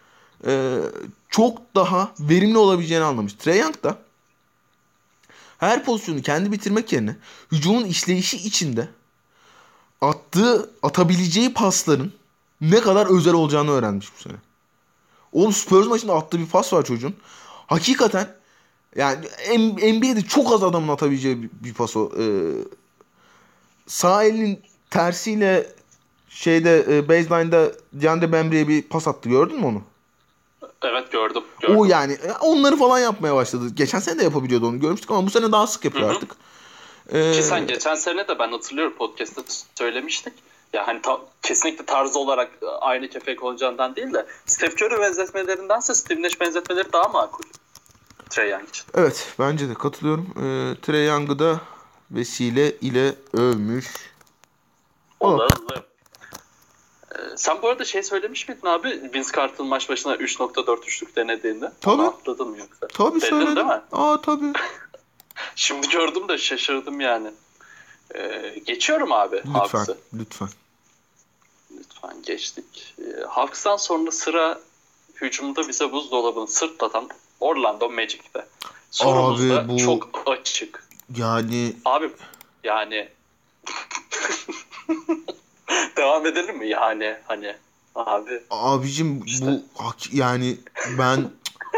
çok daha verimli olabileceğini anlamış. Trae Young da her pozisyonu kendi bitirmek yerine hücumun işleyişi içinde atabileceği pasların ne kadar özel olacağını öğrenmiş bu sene. Oğlum, Spurs maçında attığı bir pas var çocuğun. Hakikaten yani NBA'de çok az adamın atabileceği bir pas o. Sağ elinin tersiyle baseline'da DeAndre Bembry'e bir pas attı. Gördün mü onu? Evet, gördüm. O yani onları falan yapmaya başladı. Geçen sene de yapabiliyordu, onu görmüştük ama bu sene daha sık yapıyor artık. Ki sen geçen sene de, ben hatırlıyorum, podcast'ta söylemiştik. Ya hani kesinlikle tarzı olarak aynı kefeye konacağından değil de Steph Curry benzetmelerindense Steve Nash benzetmeleri daha makul Trae Young için. Evet, bence de katılıyorum. Trae Young'ı da vesile ile övmüş olalım. Sen bu arada söylemiş miydin abi, Vince Carter'ın maç başına 3.4 üçlük denediğinde? Tabii. Onu atladın mı yoksa? Tabii söyledim. Değil mi? Tabii. Şimdi gördüm de şaşırdım yani. Geçiyorum abi. Lütfen geçtik. Hawks'tan sonra sıra hücumda bize buzdolabını sırtlatan Orlando Magic'te. Sorumuz da bu çok açık. Yani abi yani devam edelim mi yani, hani abi? Abicim işte. Bu yani ben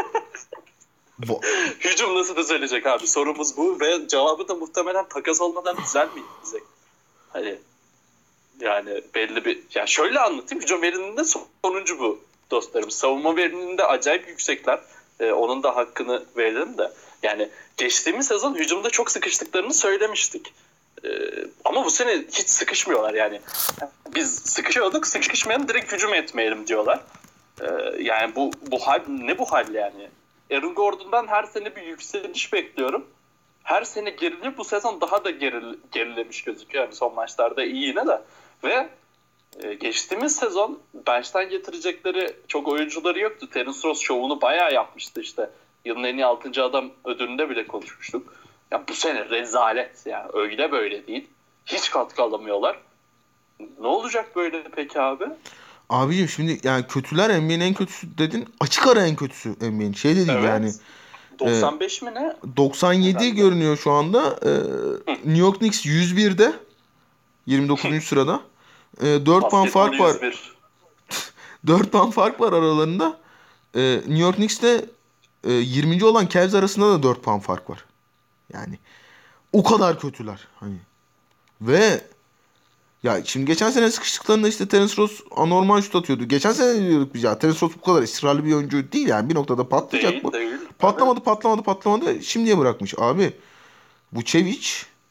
hücum nasıl düzelecek abi? Sorumuz bu ve cevabı da muhtemelen takas olmadan düzelmeyecek. Hani yani belli bir, ya şöyle anlatayım, hücum veriminde sonuncu bu dostlarım. Savunma veriminde acayip yüksekler. Onun da hakkını verelim de. Yani geçtiğimiz sezon hücumda çok sıkıştıklarını söylemiştik. Ama bu sene hiç sıkışmıyorlar yani. Biz sıkışıyorduk, sıkışmayalım, direkt hücum etmeyelim diyorlar. Yani bu hal ne bu hal yani? Aaron Gordon'dan her sene bir yükseliş bekliyorum. Her sene gerilip bu sezon daha da gerilemiş gözüküyor. Yani son maçlarda iyi yine de. Ve geçtiğimiz sezon bench'ten getirecekleri çok oyuncuları yoktu. Terence Ross şovunu bayağı yapmıştı işte. Yılın en iyi 6. adam ödülünde bile konuşmuştuk. Ya bu sene rezalet yani, öyle böyle değil. Hiç katkı alamıyorlar. Ne olacak böyle peki abi? Abicim şimdi yani kötüler, NBA'nin en kötüsü dedin. Açık ara en kötüsü NBA'nin. Şey de değil Evet. yani. 95 mi ne? 97 Herhalde. görünüyor şu anda. New York Knicks 101'de. 29. sırada. 4 puan fark var. 101. 4 puan fark var aralarında. New York Knicks'te 20. olan Cavs arasında da 4 puan fark var. Yani o kadar kötüler. Hani ve ya şimdi geçen sene sıkıştıklarında işte Terence Ross anormal şut atıyordu. Geçen sene diyorduk biz ya Terence Ross bu kadar istikrarlı bir oyuncu değil yani. Bir noktada patlayacak bu. Değil. Patlamadı. Şimdiye bırakmış. Abi Vucevic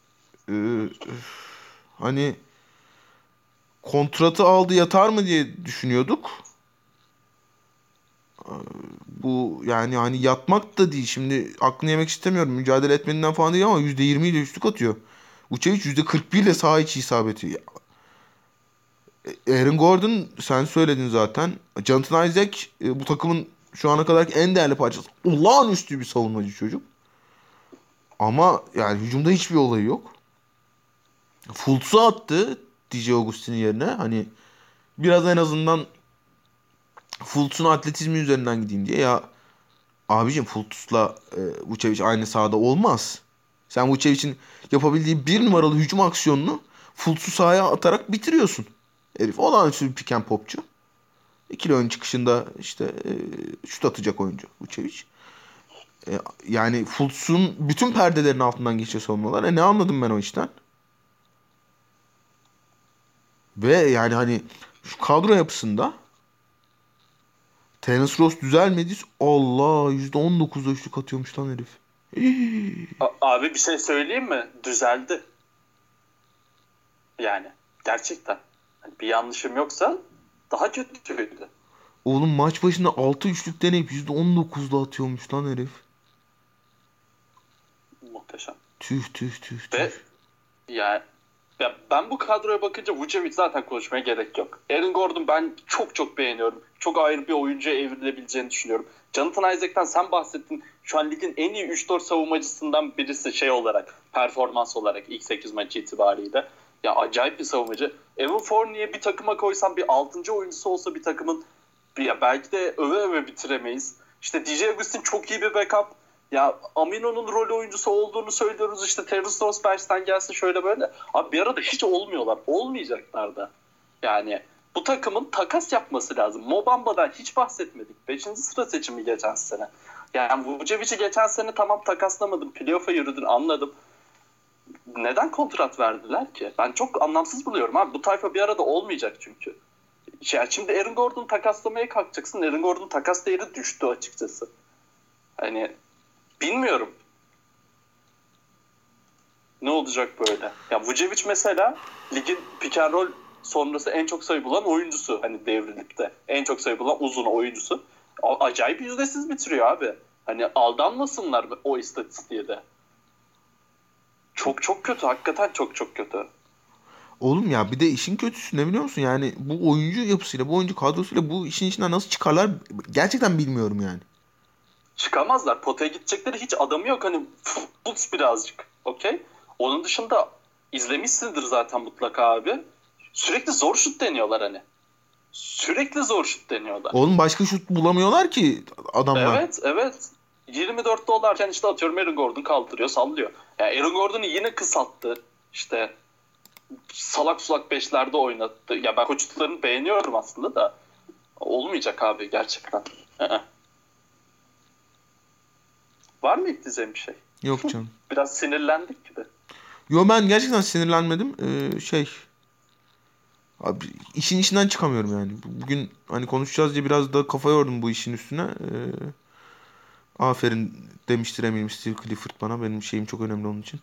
hani kontratı aldı yatar mı diye düşünüyorduk. Bu yani hani yatmak da değil. Şimdi aklını yemek istemiyorum. Mücadele etmediğinden falan değil ama %20 ile üçlük atıyor. Vucevic %41 ile saha içi isabeti. Aaron Gordon sen söyledin zaten. Jonathan Isaac bu takımın şu ana kadar en değerli parçası. Olağanüstü bir savunmacı çocuk. Ama yani hücumda hiçbir olayı yok. Fultz'u attı DJ Augustin'in yerine. Hani biraz en azından Fultz'un atletizmi üzerinden gideyim diye. Ya abicim Fultz'la Vucevic aynı sahada olmaz. Sen Vucevic'in yapabildiği bir numaralı hücum aksiyonunu Fultz'u sahaya atarak bitiriyorsun. Herif olağanüstü bir pick and popçu. İkili ön çıkışında işte şut atacak oyuncu Vucevic. Yani Fultz'un bütün perdelerin altından geçiyor savunmalar. Ne anladım ben o işten? Ve yani hani şu kadro yapısında Terence Ross düzelmedi. Allah %19'da üçlük atıyormuş lan herif. Abi bir şey söyleyeyim mi? Düzeldi. Yani gerçekten. Hani bir yanlışım yoksa daha kötüydü. Oğlum maç başında 6 üçlük deneyip %19'da atıyormuş lan herif. Muhteşem. Tüh. Ve ya ben bu kadroya bakınca Vucevic zaten konuşmaya gerek yok. Aaron Gordon ben çok beğeniyorum. Çok ayrı bir oyuncuya evrilebileceğini düşünüyorum. Jonathan Isaac'ten sen bahsettin. Şu an ligin en iyi 3-4 savunmacısından birisi şey olarak, performans olarak ilk 8 maçı itibariyle. Ya acayip bir savunmacı. Evan Fournier'i bir takıma koysan bir 6. oyuncusu olsa bir takımın ya belki de öve bitiremeyiz. İşte DJ Augustin çok iyi bir backup. Ya Amino'nun rol oyuncusu olduğunu söylüyoruz. İşte Terence Ross bench'ten gelsin şöyle böyle. Abi bir arada hiç olmuyorlar. Olmayacaklar da. Yani bu takımın takas yapması lazım. Mo Bamba'dan hiç bahsetmedik. 5. sıra seçimi geçen sene. Yani Vucevic'i geçen sene tamam takaslamadım. Playoff'a yürüdün anladım. Neden kontrat verdiler ki? Ben çok anlamsız buluyorum abi. Bu tayfa bir arada olmayacak çünkü. Yani şimdi Aaron Gordon'u takaslamaya kalkacaksın. Aaron Gordon'un takas değeri düştü açıkçası. Hani bilmiyorum. Ne olacak böyle? Ya Vucevic mesela ligin pick and roll sonrası en çok sayı bulan oyuncusu. Hani devrilikte. En çok sayı bulan uzun oyuncusu. Acayip yüzdesiz bitiriyor abi. Hani aldanmasınlar o istatistiğe de. Çok kötü. Hakikaten çok kötü. Oğlum ya bir de işin kötüsü ne biliyor musun? Yani bu oyuncu yapısıyla, bu oyuncu kadrosuyla bu işin içinden nasıl çıkarlar gerçekten bilmiyorum yani. Çıkamazlar. Potaya gidecekleri hiç adamı yok. Hani Fultz birazcık. Okey. Onun dışında izlemişsindir zaten mutlaka abi. Sürekli zor şut deniyorlar hani. Sürekli zor şut deniyorlar. Oğlum başka şut bulamıyorlar ki adamlar. Evet. 24'te olarken işte atıyorum Aaron Gordon kaldırıyor, sallıyor. Yani Aaron Gordon'u yine kısalttı. İşte salak sulak beşlerde oynattı. Ya ben koçluklarını beğeniyorum aslında da. Olmayacak abi gerçekten. Var mı ekleyeceğim bir şey? Yok canım. Biraz sinirlendik gibi. Yo ben gerçekten sinirlenmedim. Abi işin içinden çıkamıyorum yani. Bugün hani konuşacağız diye biraz da kafa yordum bu işin üstüne. Aferin demiştir eminim Steve Clifford bana. Benim şeyim çok önemli onun için.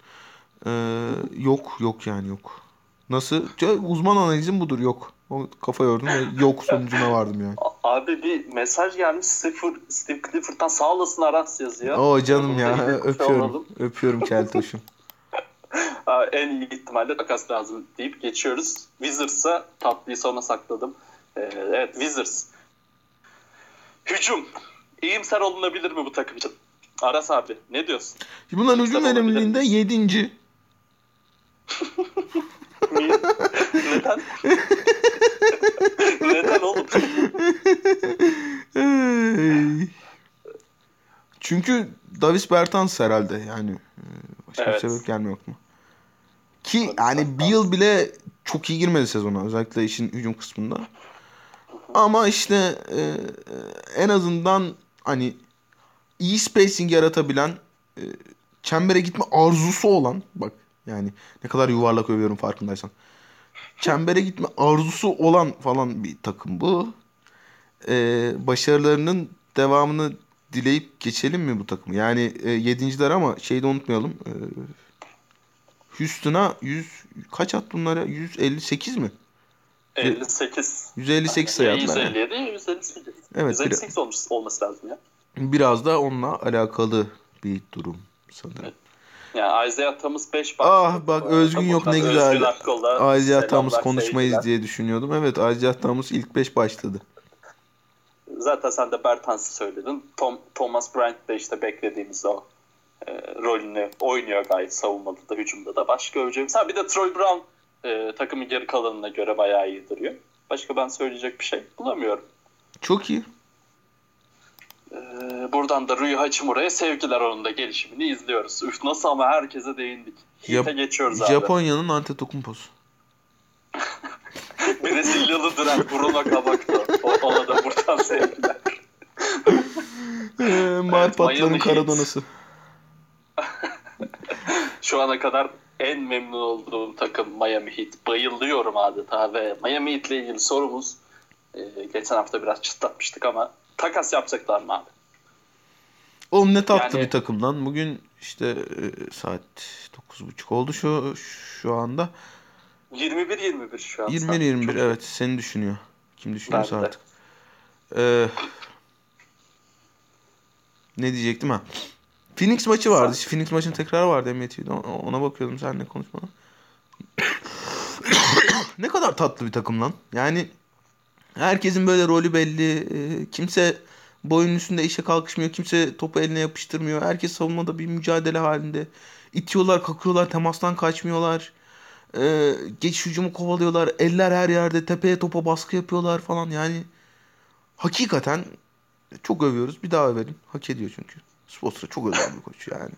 Yok yani yok. Nasıl? Uzman analizim budur, yok. O kafa yordum ve yok sonucuna vardım yani. Abi bir mesaj gelmiş, Steve Clifford'dan sağ olasın Aras yazıyor. Oo canım ya, Burada öpüyorum. Öpüyorum keltoşum. En iyi ihtimalle takas lazım deyip geçiyoruz. Wizards'a, tatlıyı sona sakladım. Evet, Wizards. Hücum. İyimser olunabilir mi bu takım için? Aras abi ne diyorsun? Bunların İyimser hücum verimliliğinde olabilir 7. miyiz? Neden? Neden oğlum? Çünkü Davis Bertans herhalde yani. Başka bir Evet. sebep gelmiyor mu? Ki Davis yani Bertans. Beal bile çok iyi girmedi sezona. Özellikle işin hücum kısmında. Ama işte en azından hani iyi spacing yaratabilen, çembere gitme arzusu olan, bak yani ne kadar yuvarlak övüyorum farkındaysan. Çembere gitme arzusu olan falan bir takım bu. Başarılarının devamını dileyip geçelim mi bu takımı? Yani yedinciler ama şeyi de unutmayalım. Houston'a 100 kaç attı bunlara? 158 mi? 58. 158 Ya sayı attılar yani. 157 ya 158. Evet, 158 olması lazım ya. biraz da onunla alakalı bir durum sanırım. Evet. Yani Isaiah Thomas 5 Ah başladı bak, bu Özgün arada. yok, Buradan ne Özgün güzel. Akkol'a Isaiah Thomas selamlar, konuşmayız sevgiler. diye düşünüyordum. Evet, Isaiah Thomas ilk 5 başladı. Zaten sen de Bertans'ı söyledin. Thomas Bryant de işte beklediğimiz o rolünü oynuyor gayet, savunmada da hücumda da. Başka öveceğim. Bir de Troy Brown takımın geri kalanına göre bayağı iyi duruyor. Başka ben söyleyecek bir şey bulamıyorum. Çok iyi. Buradan da Rui Hachimura'ya sevgiler, onun da gelişimini izliyoruz. Üf, nasıl ama herkese değindik. Heat'e geçiyoruz abi. Japonya'nın Antetokounmpo'su. Brezilyalı Durant, Bruno Caboclo. Ona da buradan sevgiler. Marpatların Miami Karadonası. Şu ana kadar en memnun olduğum takım Miami Heat. Bayılıyorum adeta ve Miami Heat ile ilgili sorumuz geçen hafta biraz çıtlatmıştık ama takas yapacaklar mı abi? Oğlum ne tatlı Yani- bir takım lan. Bugün işte saat 9.30 oldu şu anda. 21-21 şu an. 21 Çok evet, seni düşünüyor. Kim düşünüyorsa Ben de. artık. Ne diyecektim ha? Phoenix maçı vardı. Phoenix maçının tekrarı vardı NBA'de. Ona bakıyordum seninle konuşmadan. Ne kadar tatlı bir takım lan. Yani herkesin böyle rolü belli. Kimse boyun üstünde işe kalkışmıyor. Kimse topu eline yapıştırmıyor. Herkes savunmada bir mücadele halinde. İtiyorlar, kakıyorlar, temastan kaçmıyorlar. Geç hücumu kovalıyorlar. Eller her yerde. Tepeye topa baskı yapıyorlar falan. Yani hakikaten çok övüyoruz. Bir daha övelim. Hak ediyor çünkü. Spoelstra çok özel bir koç yani.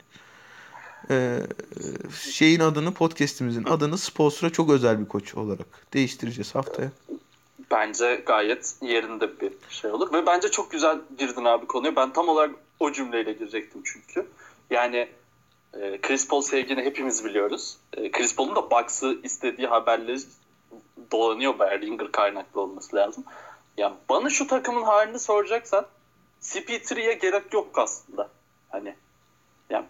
Şeyin adını, podcast'imizin adını Spoelstra çok özel bir koç olarak değiştireceğiz haftaya. Bence gayet yerinde bir şey olur. Ve bence çok güzel girdin abi konuya. Ben tam olarak o cümleyle girecektim çünkü. Yani Chris Paul sevgini hepimiz biliyoruz. Chris Paul'un da Bucks'ı istediği haberleri dolanıyor, bayağı Ringer kaynaklı olması lazım. Ya bana şu takımın halini soracaksan CP3'ye gerek yok aslında. Hani yani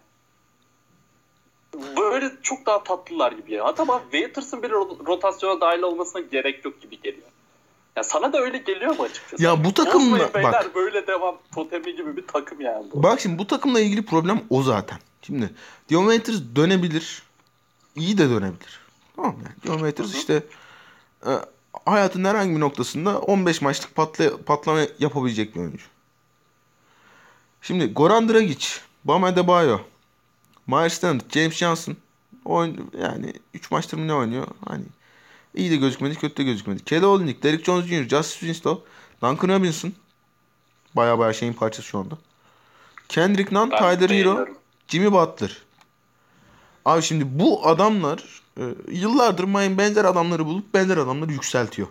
böyle çok daha tatlılar gibi ya. Hatta bak Waiters'ın bir rotasyona dahil olmasına gerek yok gibi geliyor. Ya sana da öyle geliyor mu açıkçası? Ya bu takımla Bozmayın beyler, bak. böyle devam totemi gibi bir takım yani bu. Bak şimdi bu takımla ilgili problem o zaten. Şimdi Dion Waiters dönebilir. İyi de dönebilir. Tamam mı? Yani Dion Waiters işte hayatın herhangi bir noktasında 15 maçlık patlama yapabilecek bir oyuncu. Şimdi Goran Dragic, Bam Adebayo, Myers Leonard, James Johnson yani 3 maçtır mı ne oynuyor? Hani iyi de gözükmedi, kötü de gözükmedi. Kelly Olynyk, Derrick Jones Jr., Justice Winslow, Duncan Robinson baya şeyin parçası şu anda. Kendrick Nunn, Ben Tyler Hero, beğeniyorum. Jimmy Butler. Abi şimdi bu adamlar yıllardır Miami benzer adamları bulup benzer adamları yükseltiyor.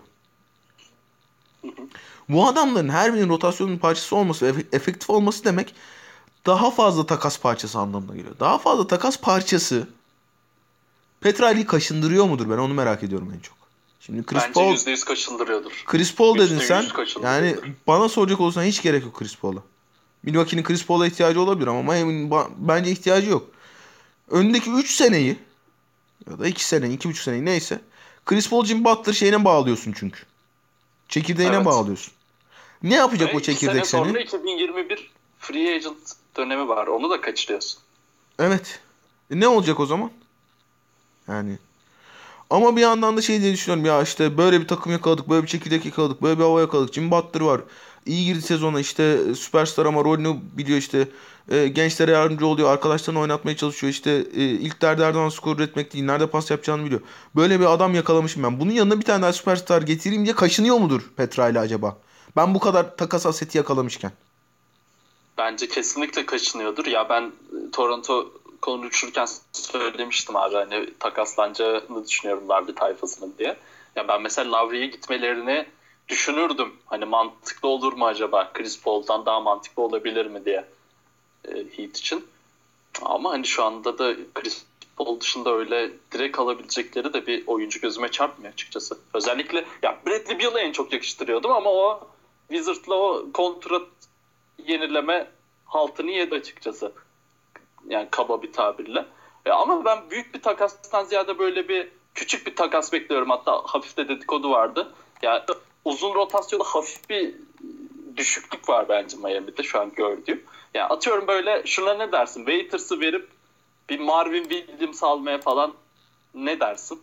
Bu adamların her birinin rotasyonun parçası olması ve efektif olması demek daha fazla takas parçası anlamına geliyor. Daha fazla takas parçası Petrali'yi kaşındırıyor mudur, ben onu merak ediyorum en çok. Şimdi Chris Bence Paul, %100 kaçındırıyordur. Chris Paul dedin sen. %100 Yani kaçındırıyordur. bana soracak olsan hiç gerek yok Chris Paul'a. Milwaukee'nin Chris Paul'a ihtiyacı olabilir ama Miami'nin bence ihtiyacı yok. Öndeki 3 seneyi ya da 2 seneyi, 2,5 seneyi neyse Chris Paul, Jimmy Butler şeyine bağlıyorsun çünkü. Çekirdeğine Evet. bağlıyorsun. Ne yapacak Ve o 2 çekirdek sene sonra seni? 2021 free agent dönemi var. Onu da kaçırıyorsun. Evet. Ne olacak o zaman? Yani ama bir yandan da şey diye düşünüyorum ya, işte böyle bir takım yakaladık, böyle bir çekirdek yakaladık, böyle bir hava yakaladık. Jimmy Butler var. İyi girdi sezona, işte süperstar ama rolünü biliyor işte. Gençlere yardımcı oluyor. Arkadaşlarını oynatmaya çalışıyor. İşte ilk derdi her zaman skor üretmek değil. Nerede pas yapacağını biliyor. Böyle bir adam yakalamışım ben. Bunun yanına bir tane daha süperstar getireyim diye kaşınıyor mudur Petra ile acaba? Ben bu kadar takas aseti yakalamışken. Bence kesinlikle kaçınıyordur. Ya ben Toronto konuşurken söylemiştim abi, hani takaslanacağını düşünüyorum Lavri tayfasının diye. Ya ben mesela Lavri'ye gitmelerini düşünürdüm. Hani mantıklı olur mu acaba? Chris Paul'dan daha mantıklı olabilir mi diye Heat için. Ama hani şu anda da Chris Paul dışında öyle direkt alabilecekleri de bir oyuncu gözüme çarpmıyor açıkçası. Özellikle ya Bradley Beal'ı en çok yakıştırıyordum ama o Wizards'la o kontrat yenileme haltını yedi açıkçası. Yani kaba bir tabirle. Ama ben büyük bir takastan ziyade böyle bir küçük bir takas bekliyorum. Hatta hafif de dedikodu vardı. Yani uzun rotasyonda hafif bir düşüklük var bence Miami'de şu an gördüğüm. Yani atıyorum böyle şuna ne dersin? Waiters'ı verip bir Marvin Williams almaya falan ne dersin?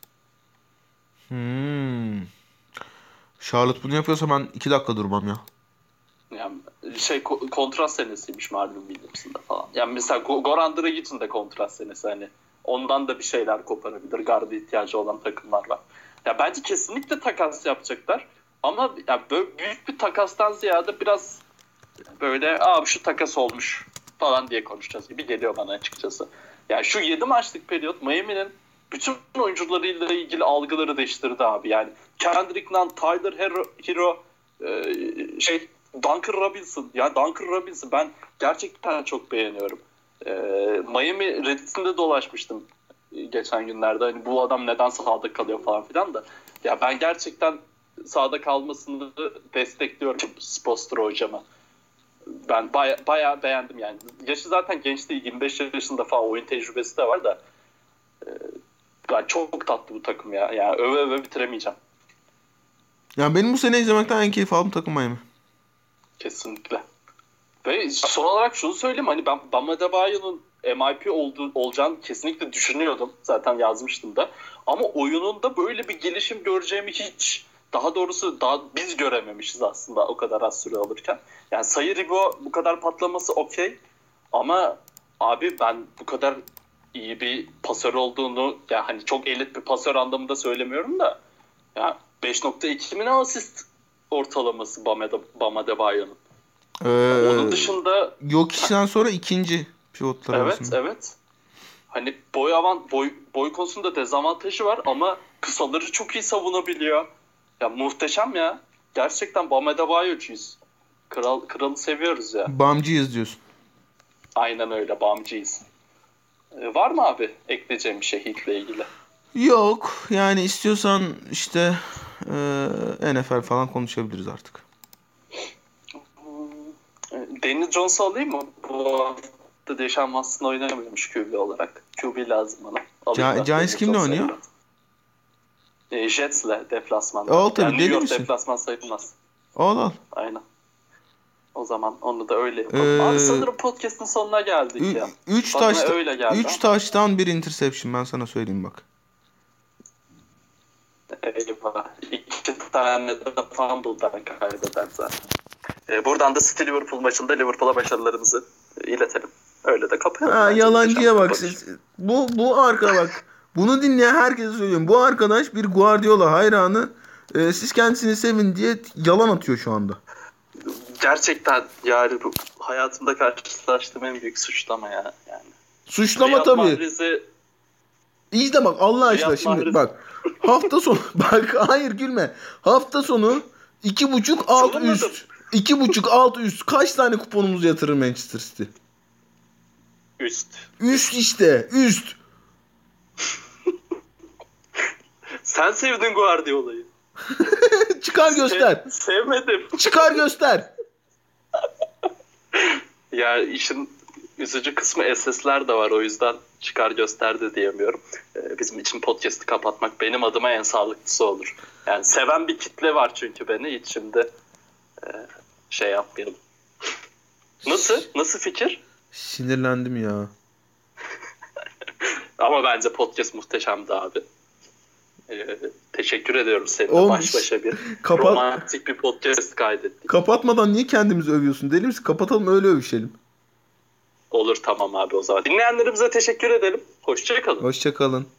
Charlotte bunu yapıyorsa ben 2 dakika durmam ya. Yani kontrat senesiymiş Marvin Williams'ın da falan. Yani mesela Goran Dragic'in de kontrat senesi, hani ondan da bir şeyler koparabilir. Garda ihtiyacı olan takımlar var. Ya bence kesinlikle takas yapacaklar. Ama ya böyle büyük bir takastan ziyade biraz böyle şu takas olmuş falan diye konuşacağız gibi geliyor bana açıkçası. Yani şu 7 maçlık periyot Miami'nin bütün oyuncularıyla ilgili algıları değiştirdi abi. Yani Kendrick Nunn, Tyler Hero, Duncan Robinson. Yani Duncan Robinson ben gerçekten çok beğeniyorum. Miami Reddit'inde dolaşmıştım geçen günlerde. Hani bu adam neden sahada kalıyor falan filan da. Ya ben gerçekten sahada kalmasını destekliyorum Spoelstra hocama. Ben bayağı beğendim yani. Yaşı zaten genç değil, 25 yaşında falan, oyun tecrübesi de var da. Yani çok tatlı bu takım ya. Yani öve öve bitiremeyeceğim. Ya benim bu sene izlemekten en keyif aldığım takım Miami. Kesinlikle. Ve son olarak şunu söyleyeyim, hani ben Bam Adebayo'nun MIP olacağını kesinlikle düşünüyordum. Zaten yazmıştım da. Ama oyununda böyle bir gelişim göreceğimi hiç, daha doğrusu daha biz görememişiz aslında o kadar az süre alırken. Yani sayı ribo bu kadar patlaması okey. Ama abi ben bu kadar iyi bir pasör olduğunu, ya hani çok elit bir pasör anlamında söylemiyorum da, ya 5.2 mi ne asist ortalaması Bam Adebayo'nun. Onun dışında Jokic'den sonra ikinci pivotlar evet arasında. evet. Hani boy konusunda dezavantajı var ama kısaları çok iyi savunabiliyor. Ya muhteşem ya. Gerçekten Bam Adebayo'cuyuz. Kralı seviyoruz ya. Bamcıyız diyorsun. Aynen öyle, Bamcıyız. Var mı abi ekleyeceğim bir şey Heat'le ilgili? Yok. Yani istiyorsan işte NFL falan konuşabiliriz artık. Daniel Jones'u alayım mı? Bu hafta Deshaun Watson oynamıyormuş QB olarak. QB lazım bana. Alayım da Giants Daniel kimle Jones'u oynuyor? evlat. Jets'le deplasmanda. Al tabii, Yani New deli York misin? deplasman sayılmaz. Al al. Aynen. O zaman onu da öyle yapalım. Abi sanırım podcast'ın sonuna geldik ya. 3 Bana taş öyle geldi 3 ama. taştan bir interception, ben sana söyleyeyim bak. Eyvah. 2 tane de fumble'dan kaybeder zaten. Buradan da City Liverpool maçında Liverpool'a başarılarımızı iletelim. Öyle de kapayalım Ha, bence burada yalancıya bak. kapanış. Bu arka bak. Bunu dinleyen herkese söylüyorum. Bu arkadaş bir Guardiola hayranı. Siz kendisini sevin diye yalan atıyor şu anda. Gerçekten yani bu hayatımda karşılaştığım en büyük suçlama ya. Yani. Suçlama Riyad tabii. Mahrez'i İşte bak Allah aşkına Riyad şimdi Mahrez bak. Hafta sonu bak, hayır gülme. Hafta sonu 2,5 alt savunmadım. üst. 2,5 alt üst. Kaç tane kuponumuzu yatırır Manchester City? Üst. Üst işte. Üst. Sen sevdin Guardiola'yı. Çıkar göster. Sevmedim. Çıkar göster. Ya işin üzücü kısmı SS'ler de var, o yüzden çıkar göster de diyemiyorum. Bizim için podcast'ı kapatmak benim adıma en sağlıklısı olur. Yani seven bir kitle var çünkü beni, hiç şimdi şey yapmayalım. Nasıl fikir? Sinirlendim ya. Ama bence podcast muhteşemdi abi. Teşekkür ediyorum seninle. Oğlum, Baş başa bir kapat- romantik bir podcast kaydettik. Kapatmadan niye kendimizi övüyorsun? Deli misin? Kapatalım, öyle övüşelim. Olur, tamam abi o zaman. Dinleyenlerimize teşekkür edelim. Hoşça kalın. Hoşça kalın.